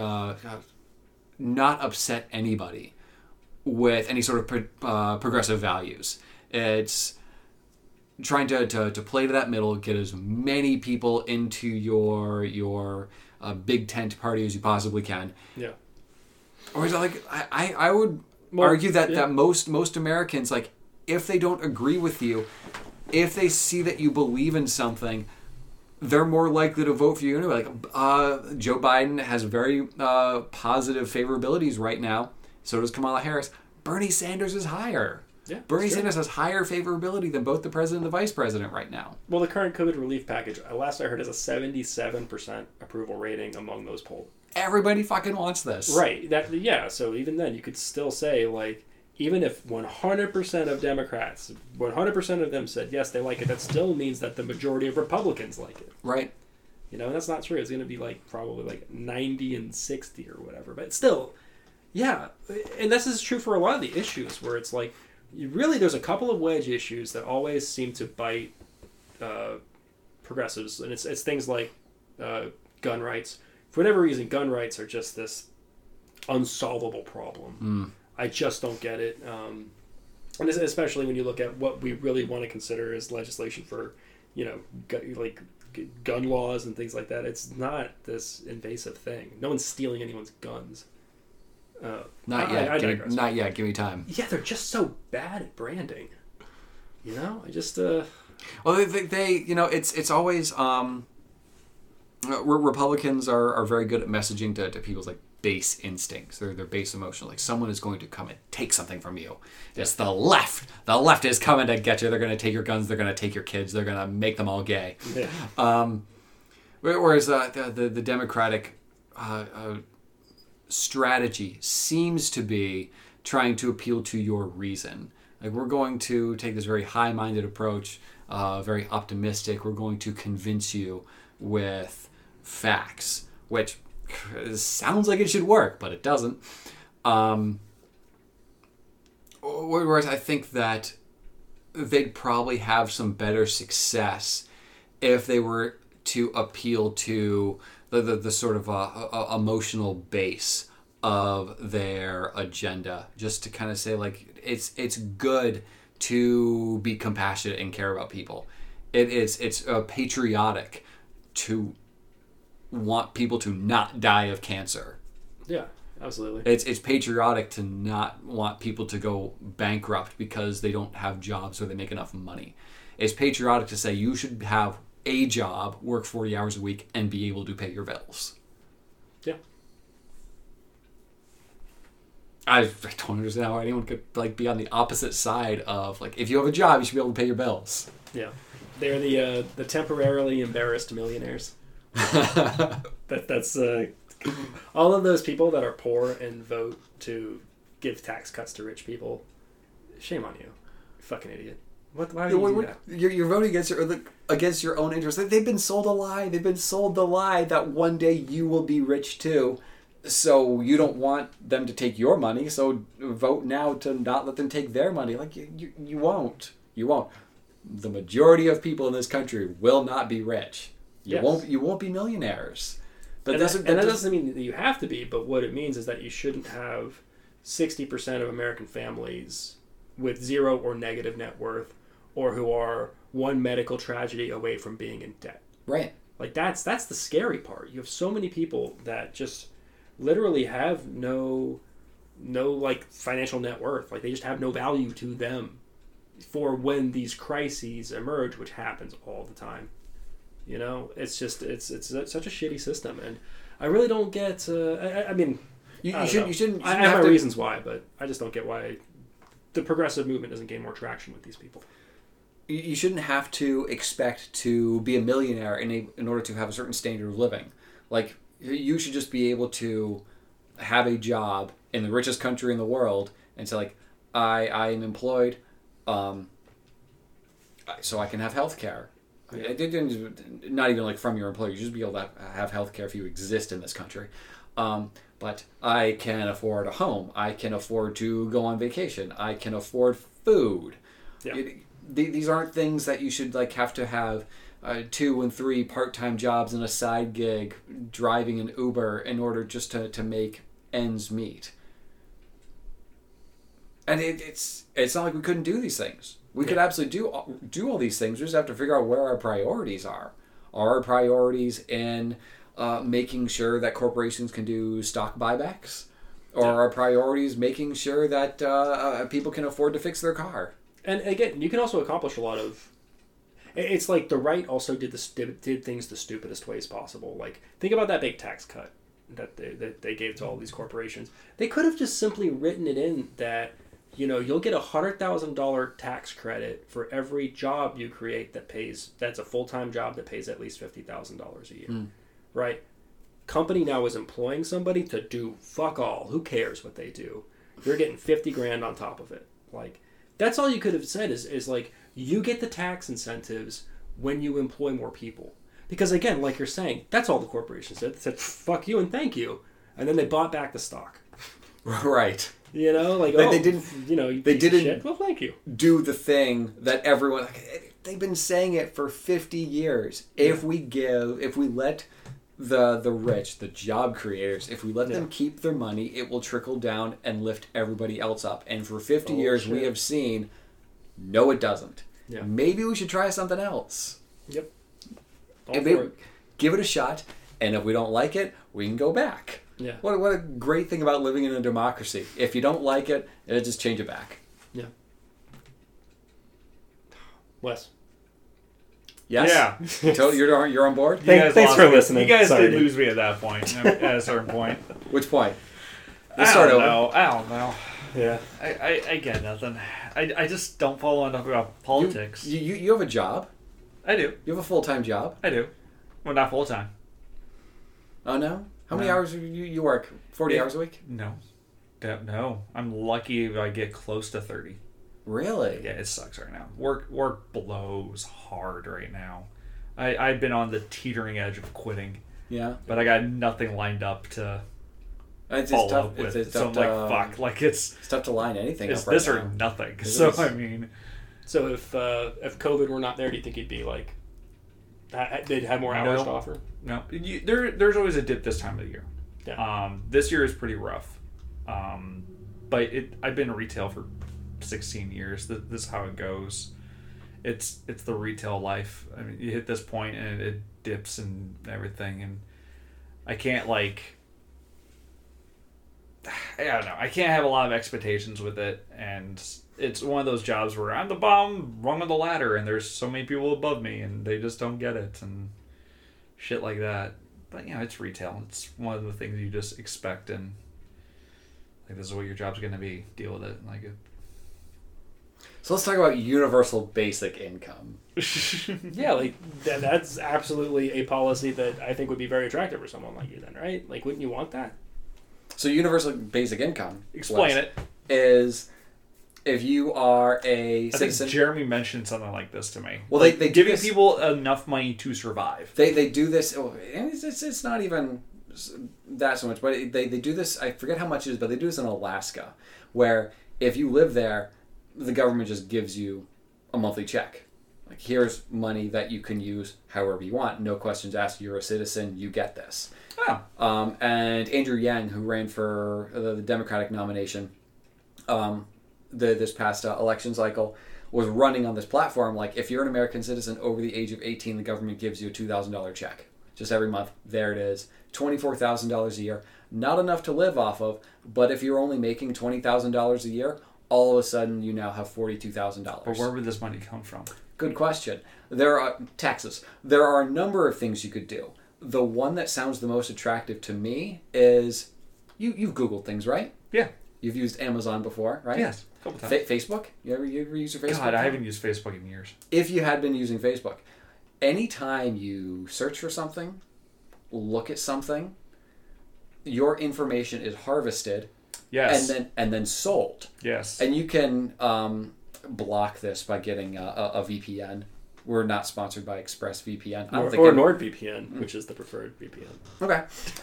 not upset anybody with any sort of progressive values. It's trying to play to that middle, get as many people into your big tent party as you possibly can. Yeah. Or is it like I would argue that most Americans, like, if they don't agree with you, if they see that you believe in something, they're more likely to vote for you anyway. Like Joe Biden has very positive favorabilities right now. So does Kamala Harris. Bernie Sanders is higher. Yeah, Bernie Sanders has higher favorability than both the president and the vice president right now. Well, the current COVID relief package, last I heard, is a 77% approval rating among those polled. Everybody fucking wants this. Right. So even then, you could still say, like, even if 100% of Democrats, 100% of them said, yes, they like it, that still means that the majority of Republicans like it. Right. You know, and that's not true. It's going to be, like, probably, like, 90 and 60 or whatever. But still, yeah. And this is true for a lot of the issues where it's like, there's a couple of wedge issues that always seem to bite progressives, and it's things like gun rights. For whatever reason, gun rights are just this unsolvable problem. I just don't get it, and especially when you look at what we really want to consider as legislation for, like gun laws and things like that. It's not this invasive thing. No one's stealing anyone's guns. Not yet. Not yet. Give me time. Yeah, they're just so bad at branding. I just. Well, they it's always Republicans are very good at messaging to people's like base instincts, their base emotions. Like someone is going to come and take something from you. It's the left. The left is coming to get you. They're going to take your guns. They're going to take your kids. They're going to make them all gay. Yeah. Whereas the Democratic strategy seems to be trying to appeal to your reason. Like, we're going to take this very high-minded approach, very optimistic. We're going to convince you with facts, which sounds like it should work, but it doesn't. Whereas I think that they'd probably have some better success if they were to appeal to the sort of emotional base of their agenda, just to kind of say, like, it's good to be compassionate and care about people. It's patriotic to want people to not die of cancer. Yeah, absolutely. It's patriotic to not want people to go bankrupt because they don't have jobs or they make enough money. It's patriotic to say you should have a job, work 40 hours a week, and be able to pay your bills. Yeah. I don't understand how anyone could like be on the opposite side of, like, if you have a job, you should be able to pay your bills. Yeah. They're the temporarily embarrassed millionaires. That's all of those people that are poor and vote to give tax cuts to rich people. Shame on you, fucking idiot. Why would you do that? You're voting against your own interests. They've been sold a lie. They've been sold the lie that one day you will be rich too. So you don't want them to take your money. So vote now to not let them take their money. Like you won't. You won't. The majority of people in this country will not be rich. You won't be millionaires. But that doesn't mean that you have to be. But what it means is that you shouldn't have 60% of American families with zero or negative net worth, or who are one medical tragedy away from being in debt. Right. Like that's the scary part. You have so many people that just literally have no like financial net worth. Like they just have no value to them for when these crises emerge, which happens all the time. It's just it's such a shitty system, and I really don't get. I mean, you shouldn't. I have my reasons why, but I just don't get why the progressive movement doesn't gain more traction with these people. You shouldn't have to expect to be a millionaire in order to have a certain standard of living. Like, you should just be able to have a job in the richest country in the world and say, like, I am employed, so I can have health care. Yeah. Not even like from your employer. You should just be able to have health care if you exist in this country. But I can afford a home. I can afford to go on vacation. I can afford food. Yeah. These aren't things that you should like have to have 2 and 3 part-time jobs and a side gig driving an Uber in order just to make ends meet. And it's not like we couldn't do these things. We could absolutely do all these things. We just have to figure out where our priorities are. Are our priorities in making sure that corporations can do stock buybacks? Or are our priorities making sure that people can afford to fix their car? And again, you can also accomplish a lot of... It's like the right also did things the stupidest ways possible. Like, think about that big tax cut that they gave to all these corporations. They could have just simply written it in that, you'll get $100,000 tax credit for every job you create that's a full-time job that pays at least $50,000 a year. Right? Company now is employing somebody to do fuck all. Who cares what they do? You're getting $50,000 on top of it. Like, that's all you could have said is like, you get the tax incentives when you employ more people. Because again, like you're saying, that's all the corporations did. They said, fuck you and thank you. And then they bought back the stock. Right. They didn't, they didn't shit. Well, thank you. Do the thing that everyone, they've been saying it for 50 years. Yeah. If we let the rich, the job creators, if we let them keep their money, it will trickle down and lift everybody else up. And for 50 years, we have seen, no, it doesn't. Yeah. Maybe we should try something else. Yep. Give it a shot, and if we don't like it, we can go back. Yeah. What a great thing about living in a democracy. If you don't like it, it'll just change it back. Yeah. Wes. Yes? Yeah. You're on board? Thanks for listening. You guys did lose me at that point, at a certain point. Which point? I don't know. Yeah. I get nothing. I just don't follow enough about politics. You have a job? I do. You have a full-time job? I do. Well, not full-time. Oh, no? How many hours do you work? 40 hours a week? No. No. I'm lucky if I get close to 30. Really? Yeah, it sucks right now. Work blows hard right now. I've been on the teetering edge of quitting. Yeah. But I got nothing lined up to follow up with. So I'm like, fuck. Like, it's tough to line anything up right this now. Or nothing. So, I mean... So if COVID were not there, do you think you'd be like... They'd have more hours to offer? No. There's always a dip this time of the year. Yeah. This year is pretty rough. But I've been in retail for 16 years. This is how it goes. It's the retail life. I mean, you hit this point and it dips and everything, and I can't I don't know. I can't have a lot of expectations with it, and it's one of those jobs where I'm the bottom rung of the ladder, and there's so many people above me, and they just don't get it, and shit like that. But it's retail. It's one of the things you just expect, and like this is what your job's going to be. Deal with it. So let's talk about universal basic income. Yeah, like that's absolutely a policy that I think would be very attractive for someone like you then, right? Like, wouldn't you want that? So universal basic income. Explain it. Is if you are a citizen. I think Jeremy mentioned something like this to me. Well, they giving people enough money to survive. They do this. And it's not even that so much, but they do this. I forget how much it is, but they do this in Alaska, where if you live there, the government just gives you a monthly check. Like, here's money that you can use however you want. No questions asked. You're a citizen. You get this. Oh. And Andrew Yang, who ran for the Democratic nomination this past election cycle, was running on this platform. Like, if you're an American citizen over the age of 18, the government gives you a $2,000 check. Just every month. There it is. $24,000 a year. Not enough to live off of, but if you're only making $20,000 a year, all of a sudden you now have $42,000. But where would this money come from? Good question. There are taxes. There are a number of things you could do. The one that sounds the most attractive to me is you've Googled things, right? Yeah. You've used Amazon before, right? Yes, a couple times. Facebook? You ever use your Facebook? God, I haven't used Facebook in years. If you had been using Facebook, anytime you search for something, look at something, your information is harvested, yes, and then sold. Yes, and you can block this by getting a VPN. We're not sponsored by ExpressVPN. Or NordVPN, which is the preferred VPN. Okay.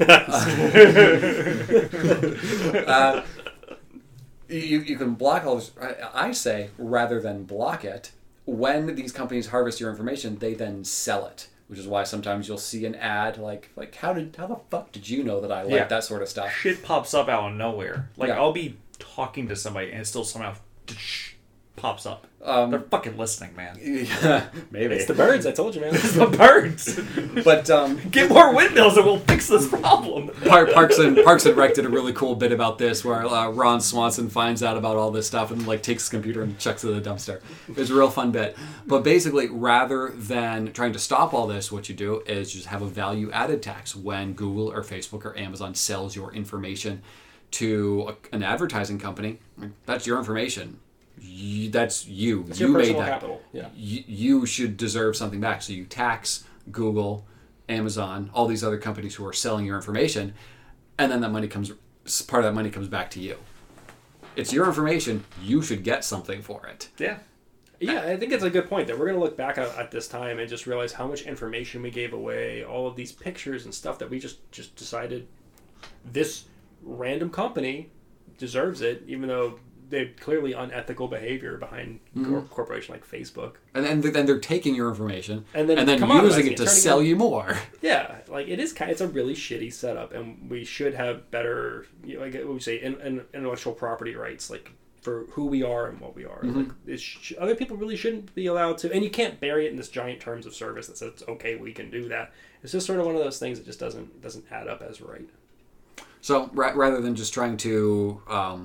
You can block all this. I say, rather than block it, when these companies harvest your information, they then sell it. Which is why sometimes you'll see an ad like how the fuck did you know that I like that sort of stuff? Shit pops up out of nowhere. Like Yeah. I'll be talking to somebody and it still somehow pops up. They're fucking listening, man. Yeah, maybe. It's the birds, I told you, man. It's the birds. But get more windmills and we'll fix this problem. Parks and Rec did a really cool bit about this where Ron Swanson finds out about all this stuff and like takes his computer and chucks it in the dumpster. It was a real fun bit. But basically, rather than trying to stop all this, what you do is just have a value added tax when Google or Facebook or Amazon sells your information to an advertising company. That's your information. That's you. It's you your made personal that. capital. Yeah. You should deserve something back. So you tax Google, Amazon, all these other companies who are selling your information, and then part of that money comes back to you. It's your information. You should get something for it. Yeah. Yeah, I think it's a good point that we're going to look back at this time and just realize how much information we gave away, all of these pictures and stuff that we just decided this random company deserves it, even though they clearly unethical behavior behind a corporation like Facebook. And then they're taking your information and then commoditizing using it to sell you more. Yeah, like it's a really shitty setup, and we should have better, like what we say, intellectual property rights, like for who we are and what we are. Mm-hmm. Like other people really shouldn't be allowed to, and you can't bury it in this giant terms of service that says okay, we can do that. It's just sort of one of those things that just doesn't add up as right. So rather than just trying to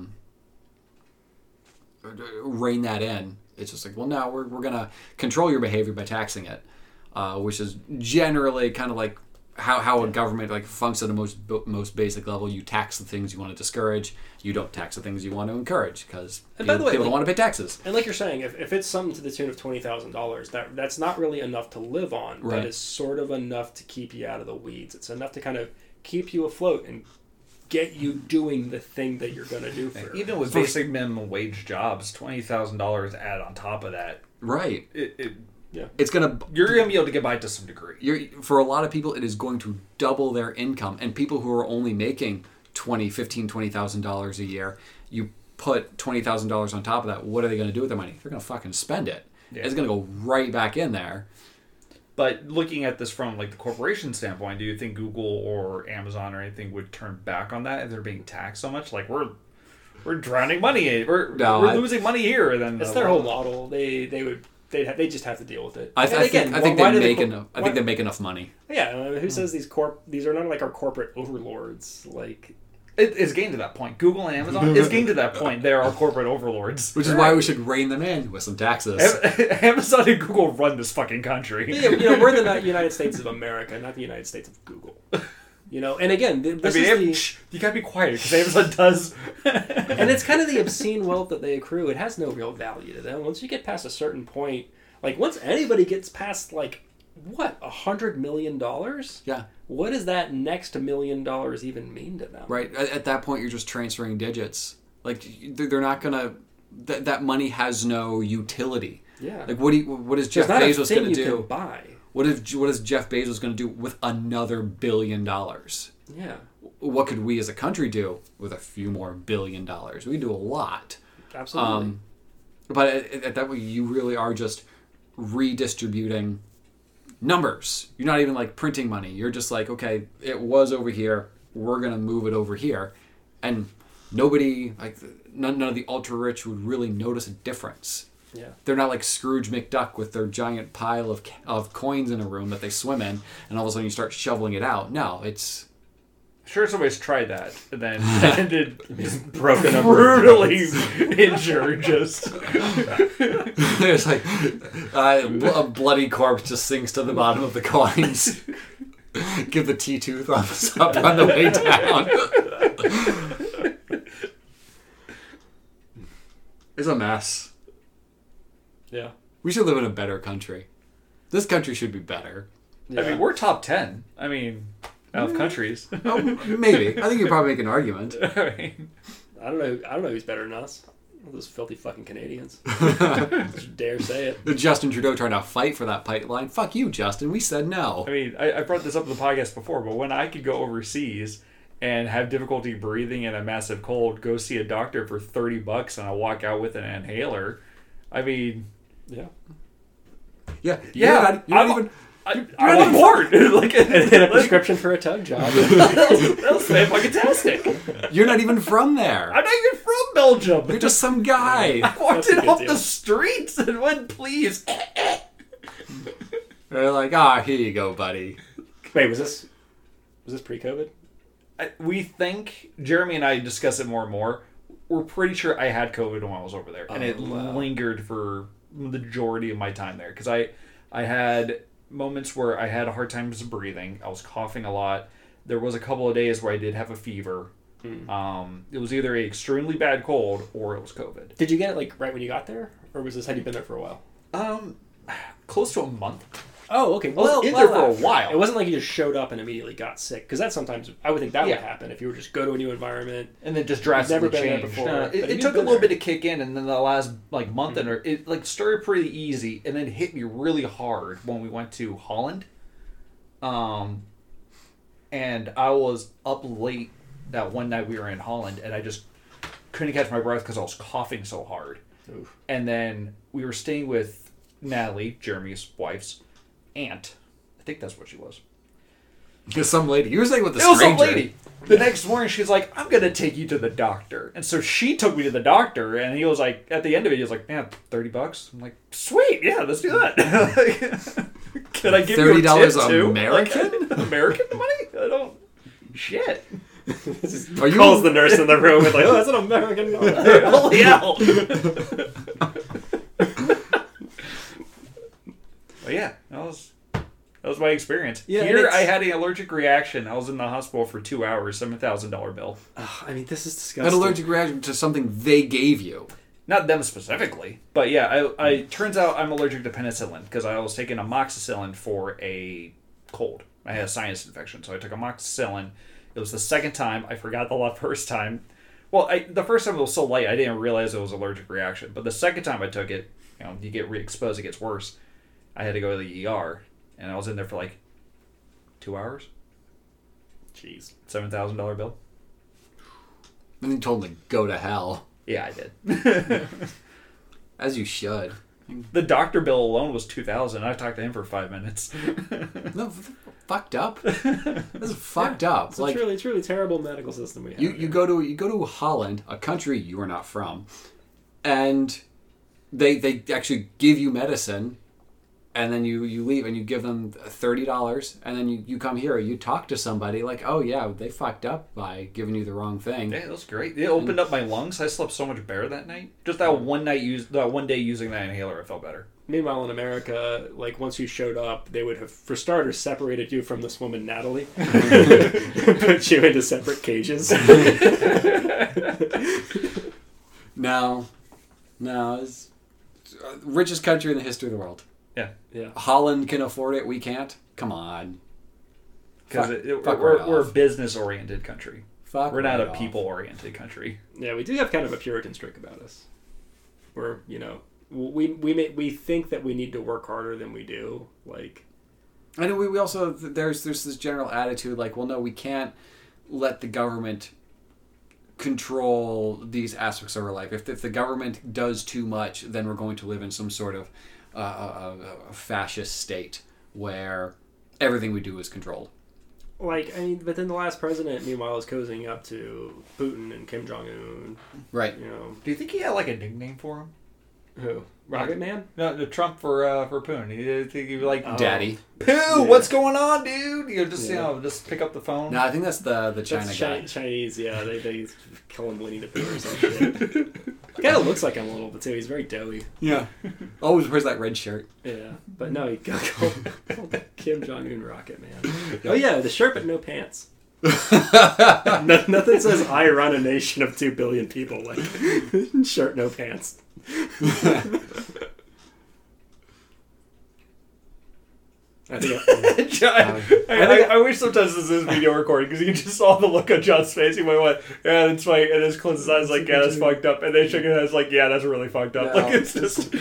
rein that in, it's just like, well, no, we're going to control your behavior by taxing it, which is generally kind of like how a government like functions at the most basic level. You tax the things you want to discourage. You don't tax the things you want to encourage because people don't want to pay taxes. And like you're saying, if it's something to the tune of $20,000, that's not really enough to live on. Right. But it's sort of enough to keep you out of the weeds. It's enough to kind of keep you afloat and get you doing the thing that you're going to do for even with basic minimum wage jobs, $20,000 add on top of that. Right. Yeah. You're gonna be able to get by to some degree. For a lot of people, it is going to double their income, and people who are only making $20,000 a year, you put $20,000 on top of that. What are they going to do with their money? They're going to fucking spend it. Yeah. It's going to go right back in there. But looking at this from like the corporation standpoint, do you think Google or Amazon or anything would turn back on that if they're being taxed so much? Like we're drowning money. We're losing money here. Then it's their whole model. They just have to deal with it. I think they make enough money. Yeah, who says these are not like our corporate overlords? Like it's getting to that point. Google and Amazon is getting to that point. They're our corporate overlords, which is why we should rein them in with some taxes. Amazon and Google run this fucking country. Yeah, we're the United States of America, not the United States of Google. And again, you gotta be quiet because Amazon does. And it's kind of the obscene wealth that they accrue. It has no real value to them. Once you get past a certain point, like once anybody gets past like $100 million, yeah, what does that next $1 million even mean to them? Right. At that point, you're just transferring digits. Like they're not gonna. That money has no utility. Yeah. Like what is Jeff Bezos going to do? Can buy. What is Jeff Bezos going to do with another $1 billion? Yeah. What could we as a country do with a few more $1 billion? We can do a lot. Absolutely. But at that point, you really are just redistributing numbers. You're not even like printing money. You're just like, okay, it was over here. We're going to move it over here. And nobody, like none of the ultra rich would really notice a difference. Yeah. They're not like Scrooge McDuck with their giant pile of coins in a room that they swim in, and all of a sudden you start shoveling it out. No, it's... Sure, somebody's tried that, and then ended broken up, brutally injured. Just there's like a bloody corpse just sinks to the bottom of the coins. Give the T2 thumbs up on the way down. It's a mess. Yeah. We should live in a better country. This country should be better. Yeah. I mean, we're top 10. I mean, of countries. Oh, maybe. I think you'd probably make an argument. I don't know who's better than us. Those filthy fucking Canadians. Dare say it. Justin Trudeau trying to fight for that pipeline. Fuck you, Justin. We said no. I mean, I brought this up in the podcast before, but when I could go overseas and have difficulty breathing and a massive cold, go see a doctor for $30 and I walk out with an inhaler. I mean, yeah. You're not even. I'm on board. Like, and a prescription for a tug job. that was fantastic. You're not even from there. I'm not even from Belgium. You're just some guy. I walked in off the streets and went, please. They're like, here you go, buddy. Wait, was this pre-COVID? We think, Jeremy and I discuss it more and more, we're pretty sure I had COVID when I was over there. And it lingered for the majority of my time there. Because I had moments where I had a hard time breathing. I was coughing a lot. There was a couple of days where I did have a fever. It was either an extremely bad cold or it was COVID. Did you get it like right when you got there? Or had you been there for a while? Close to a month. Oh, okay. I was in there for a while. It wasn't like you just showed up and immediately got sick. Because that sometimes, I would think that would happen if you were just go to a new environment. And then just drastically change. Before. It took a little bit to kick in, and then the last month it started pretty easy, and then hit me really hard when we went to Holland. And I was up late that one night we were in Holland, and I just couldn't catch my breath because I was coughing so hard. Oof. And then we were staying with Natalie, Jeremy's wife's aunt. I think that's what she was. Some lady. You were saying with the stranger. stranger. It was some lady. The next morning, she's like, I'm going to take you to the doctor. And so she took me to the doctor, and he was like, at the end of it, he was like, man, $30? I'm like, sweet, yeah, let's do that. Can I give you a tip, too? American? Like, American money? I don't... Shit. Calls the nurse in the room and like, oh, that's an American dollar. Holy hell. But yeah, that was my experience. Yeah, here I had an allergic reaction. I was in the hospital for 2 hours, $7,000 bill. I mean, this is disgusting. An allergic reaction to something they gave you. Not them specifically, but yeah, I turns out I'm allergic to penicillin because I was taking amoxicillin for a cold. I had a sinus infection, so I took amoxicillin. It was the second time. I forgot the first time. Well, the first time it was so light, I didn't realize it was an allergic reaction. But the second time I took it, you get re-exposed, it gets worse. I had to go to the ER, and I was in there for like 2 hours. Jeez. $7,000 bill. Then you told them to go to hell. Yeah, I did. As you should. The doctor bill alone was $2,000. I talked to him for 5 minutes. No, fucked up. This is fucked up. It's really terrible medical system we have. You go to Holland, a country you are not from, and they actually give you medicine, and then you leave and you give them $30, and then you come here, you talk to somebody like, oh yeah, they fucked up by giving you the wrong thing. Yeah, that was great. It opened up my lungs. I slept so much better that night. Just that one day using that inhaler, I felt better. Meanwhile, in America, like once you showed up, they would have, for starters, separated you from this woman Natalie, put you into separate cages. No, it's richest country in the history of the world. Yeah. Holland can afford it. We can't. Come on. Because we're a business-oriented country. We're not a people-oriented country. Yeah, we do have kind of a Puritan streak about us. We're, we think that we need to work harder than we do. Like, I know we also there's this general attitude like, well, no, we can't let the government control these aspects of our life. If the government does too much, then we're going to live in some sort of a fascist state where everything we do is controlled. Like, I mean, but then the last president, meanwhile, is cozying up to Putin and Kim Jong-un. Right. Do you think he had like a nickname for him? Who? Rocket Man? No, the Trump for Putin. He was like, Daddy. Pooh, what's going on, dude? Just pick up the phone. No, I think that's the China guy. Chinese, yeah. They call him Winnie the Pooh or some shit. Kind of looks like him a little bit too. He's very doughy. Yeah. Always wears that red shirt. Yeah, but no, he got called Kim Jong-un Rocket Man. Oh yeah, the shirt but no pants. Nothing says I run a nation of 2 billion people like shirt, no pants. I wish sometimes this is video recording because you just saw the look on John's face. He went, yeah, that's funny. And his closes his eyes like, yeah, that's fucked up. And then shook his head like, yeah, that's really fucked up. No. Like, it's just...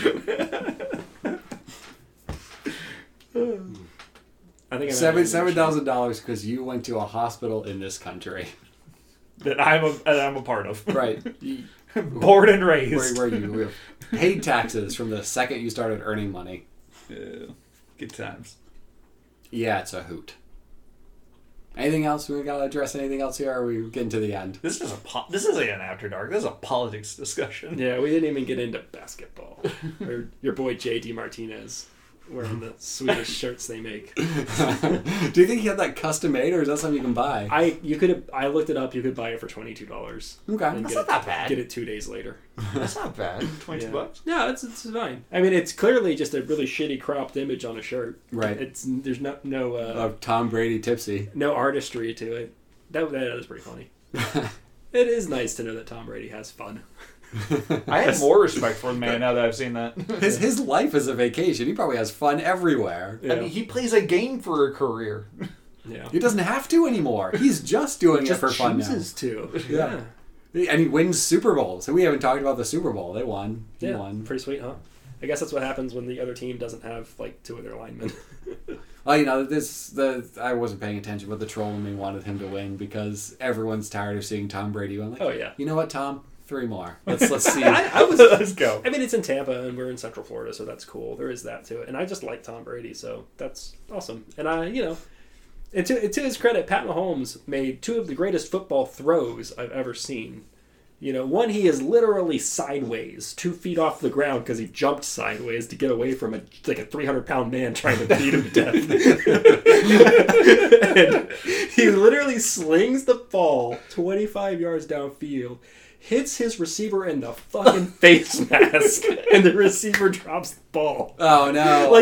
I think $7,000 because you went to a hospital in this country that I'm a part of. Right. Born and raised. Where you paid taxes from the second you started earning money. Yeah. Good times. Yeah, it's a hoot. Anything else? We gotta address anything else here, or are we getting to the end? This isn't an After Dark. This is a politics discussion. Yeah, we didn't even get into basketball. Or your boy J.D. Martinez wearing the Swedish shirts they make. Do you think he had that custom made, or is that something you can buy? I looked it up. You could buy it for $22. Okay, that's not that bad. Get it 2 days later. That's not bad. $22. Yeah, it's fine. I mean, it's clearly just a really shitty cropped image on a shirt. Right. There's no of Tom Brady tipsy. No artistry to it. That is pretty funny. It is nice to know that Tom Brady has fun. I have more respect for the man now that I've seen that. His life is a vacation. He probably has fun everywhere. Yeah. I mean, he plays a game for a career. Yeah. He doesn't have to anymore. He's just doing it for fun now. Chooses to. Yeah. And he wins Super Bowls. So we haven't talked about the Super Bowl. They won. He won. Pretty sweet, huh? I guess that's what happens when the other team doesn't have like 2 of their linemen. Well, I wasn't paying attention, but the troll in me wanted him to win because everyone's tired of seeing Tom Brady win. Like, oh yeah. You know what, Tom? 3 more. Let's see. Let's go. I mean, it's in Tampa and we're in Central Florida, so that's cool. There is that to it, and I just like Tom Brady, so that's awesome. And and to his credit, Pat Mahomes made 2 of the greatest football throws I've ever seen. One he is literally sideways, 2 feet off the ground because he jumped sideways to get away from a 300-pound man trying to beat him to death. And he literally slings the ball 25 yards downfield, hits his receiver in the fucking face mask, and the receiver drops the ball. Oh no!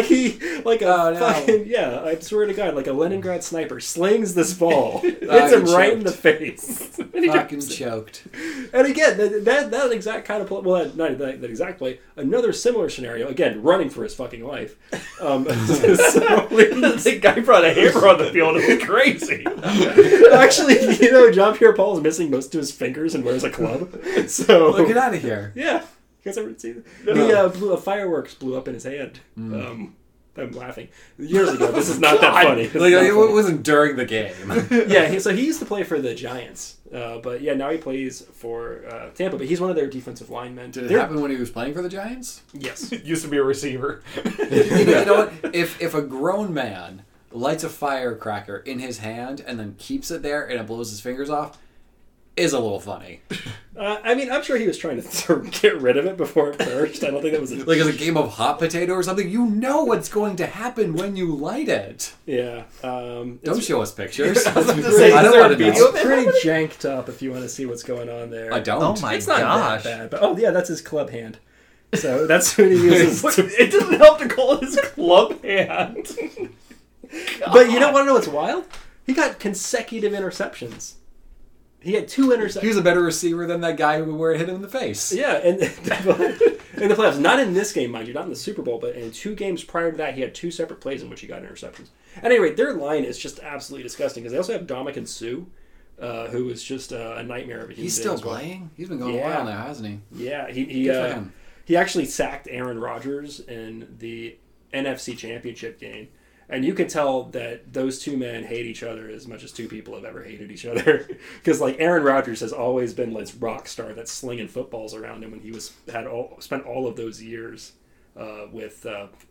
I swear to God, like a Leningrad sniper slings this ball, hits him right in the face, and he fucking choked. And again, that exact kind of play, well, not that exact play, another similar scenario. Again, running for his fucking life. The guy brought a hammer on the field. It was crazy. Actually, John Pierre-Paul is missing most of his fingers and wears a club. So get out of here. Yeah. You guys ever see that? The fireworks blew up in his hand. I'm laughing. Years ago. This is not that funny. It wasn't during the game. Yeah, so he used to play for the Giants. But yeah, now he plays for Tampa. But he's one of their defensive linemen. Did it happen when he was playing for the Giants? Yes. Used to be a receiver. You know what? If a grown man lights a firecracker in his hand and then keeps it there and it blows his fingers off, is a little funny. I mean, I'm sure he was trying to get rid of it before it perished. I don't think that was like as a game of hot potato or something. You know what's going to happen when you light it. Yeah. Don't show us pictures. I don't want to be. It's pretty janked up if you want to see what's going on there. I don't. Oh my it's not gosh. that bad. But that's his club hand. So that's what he uses. It doesn't help to call it his club hand. But you don't want to know what's wild? He got consecutive interceptions. He had 2 interceptions. He was a better receiver than that guy who hit him in the face. Yeah, and in the playoffs, not in this game, mind you, not in the Super Bowl, but in 2 games prior to that, he had 2 separate plays in which he got interceptions. At any rate, their line is just absolutely disgusting because they also have Dominican Sue, who is just a nightmare of a human. He's still playing? He's been going a while now, hasn't he? Yeah, him. He actually sacked Aaron Rodgers in the NFC Championship game. And you can tell that those 2 men hate each other as much as 2 people have ever hated each other. Because Aaron Rodgers has always been this rock star that's slinging footballs around him when he spent all of those years with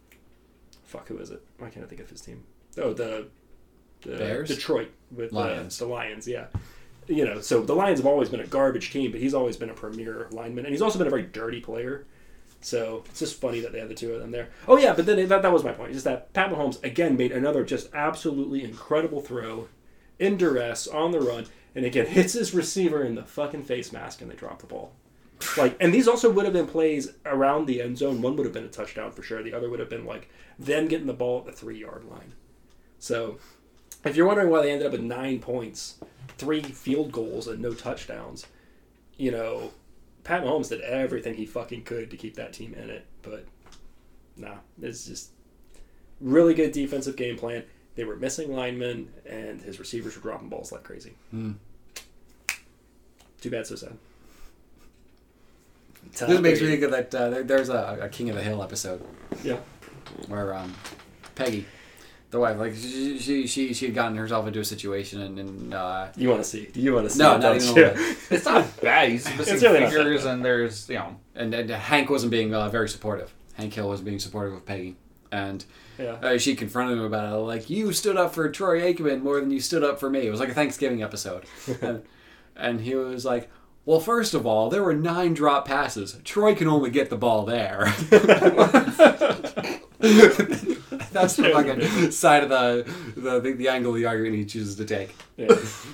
who is it? Why can't I think of his team? Oh, the Bears? Detroit with Lions. the Lions. Yeah. So the Lions have always been a garbage team, but he's always been a premier lineman, and he's also been a very dirty player. So it's just funny that they had the 2 of them there. Oh yeah, but then that was my point. Just that Pat Mahomes again made another just absolutely incredible throw, in duress on the run, and again hits his receiver in the fucking face mask, and they drop the ball. And these also would have been plays around the end zone. One would have been a touchdown for sure. The other would have been them getting the ball at the 3-yard line. So if you're wondering why they ended up with 9 points, 3 field goals and no touchdowns, you know, Pat Mahomes did everything he fucking could to keep that team in it. But, nah, it's just really good defensive game plan. They were missing linemen, and his receivers were dropping balls like crazy. Too bad, so sad. This makes me think of that. There's a King of the Hill episode. Yeah. Where Peggy, the wife, like she had gotten herself into a situation, and you want to see? Do you want to see? No, not even a little bit. It's not bad. He's missing really fingers, and there's and Hank wasn't being very supportive. Hank Hill was being supportive of Peggy, and she confronted him about it. Like, you stood up for Troy Aikman more than you stood up for me. It was like a Thanksgiving episode, and he was like, well, first of all, there were 9 drop passes. Troy can only get the ball there. That's the fucking side of the angle of the argument he chooses to take. Yeah.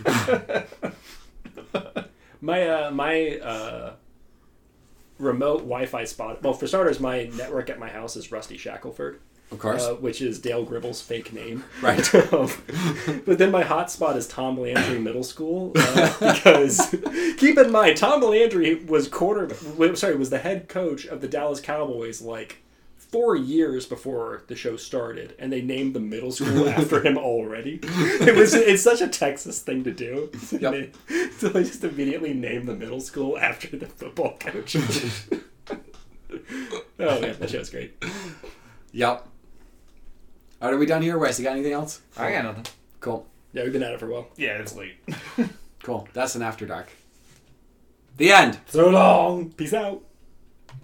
My remote Wi-Fi spot. Well, for starters, my network at my house is Rusty Shackelford. Of course. Which is Dale Gribble's fake name. Right. But then my hotspot is Tom Landry Middle School. Because, keep in mind, Tom Landry was was the head coach of the Dallas Cowboys, like, 4 years before the show started. And they named the middle school after him already. It's such a Texas thing to do. Yep. So they just immediately named the middle school after the football coach. Oh, man, that show's great. Yep. All right, are we done here? Wes, you got anything else? I got nothing. Cool. Yeah, we've been at it for a while. Yeah, it's late. Cool. That's an After Dark. The end. So long. Peace out.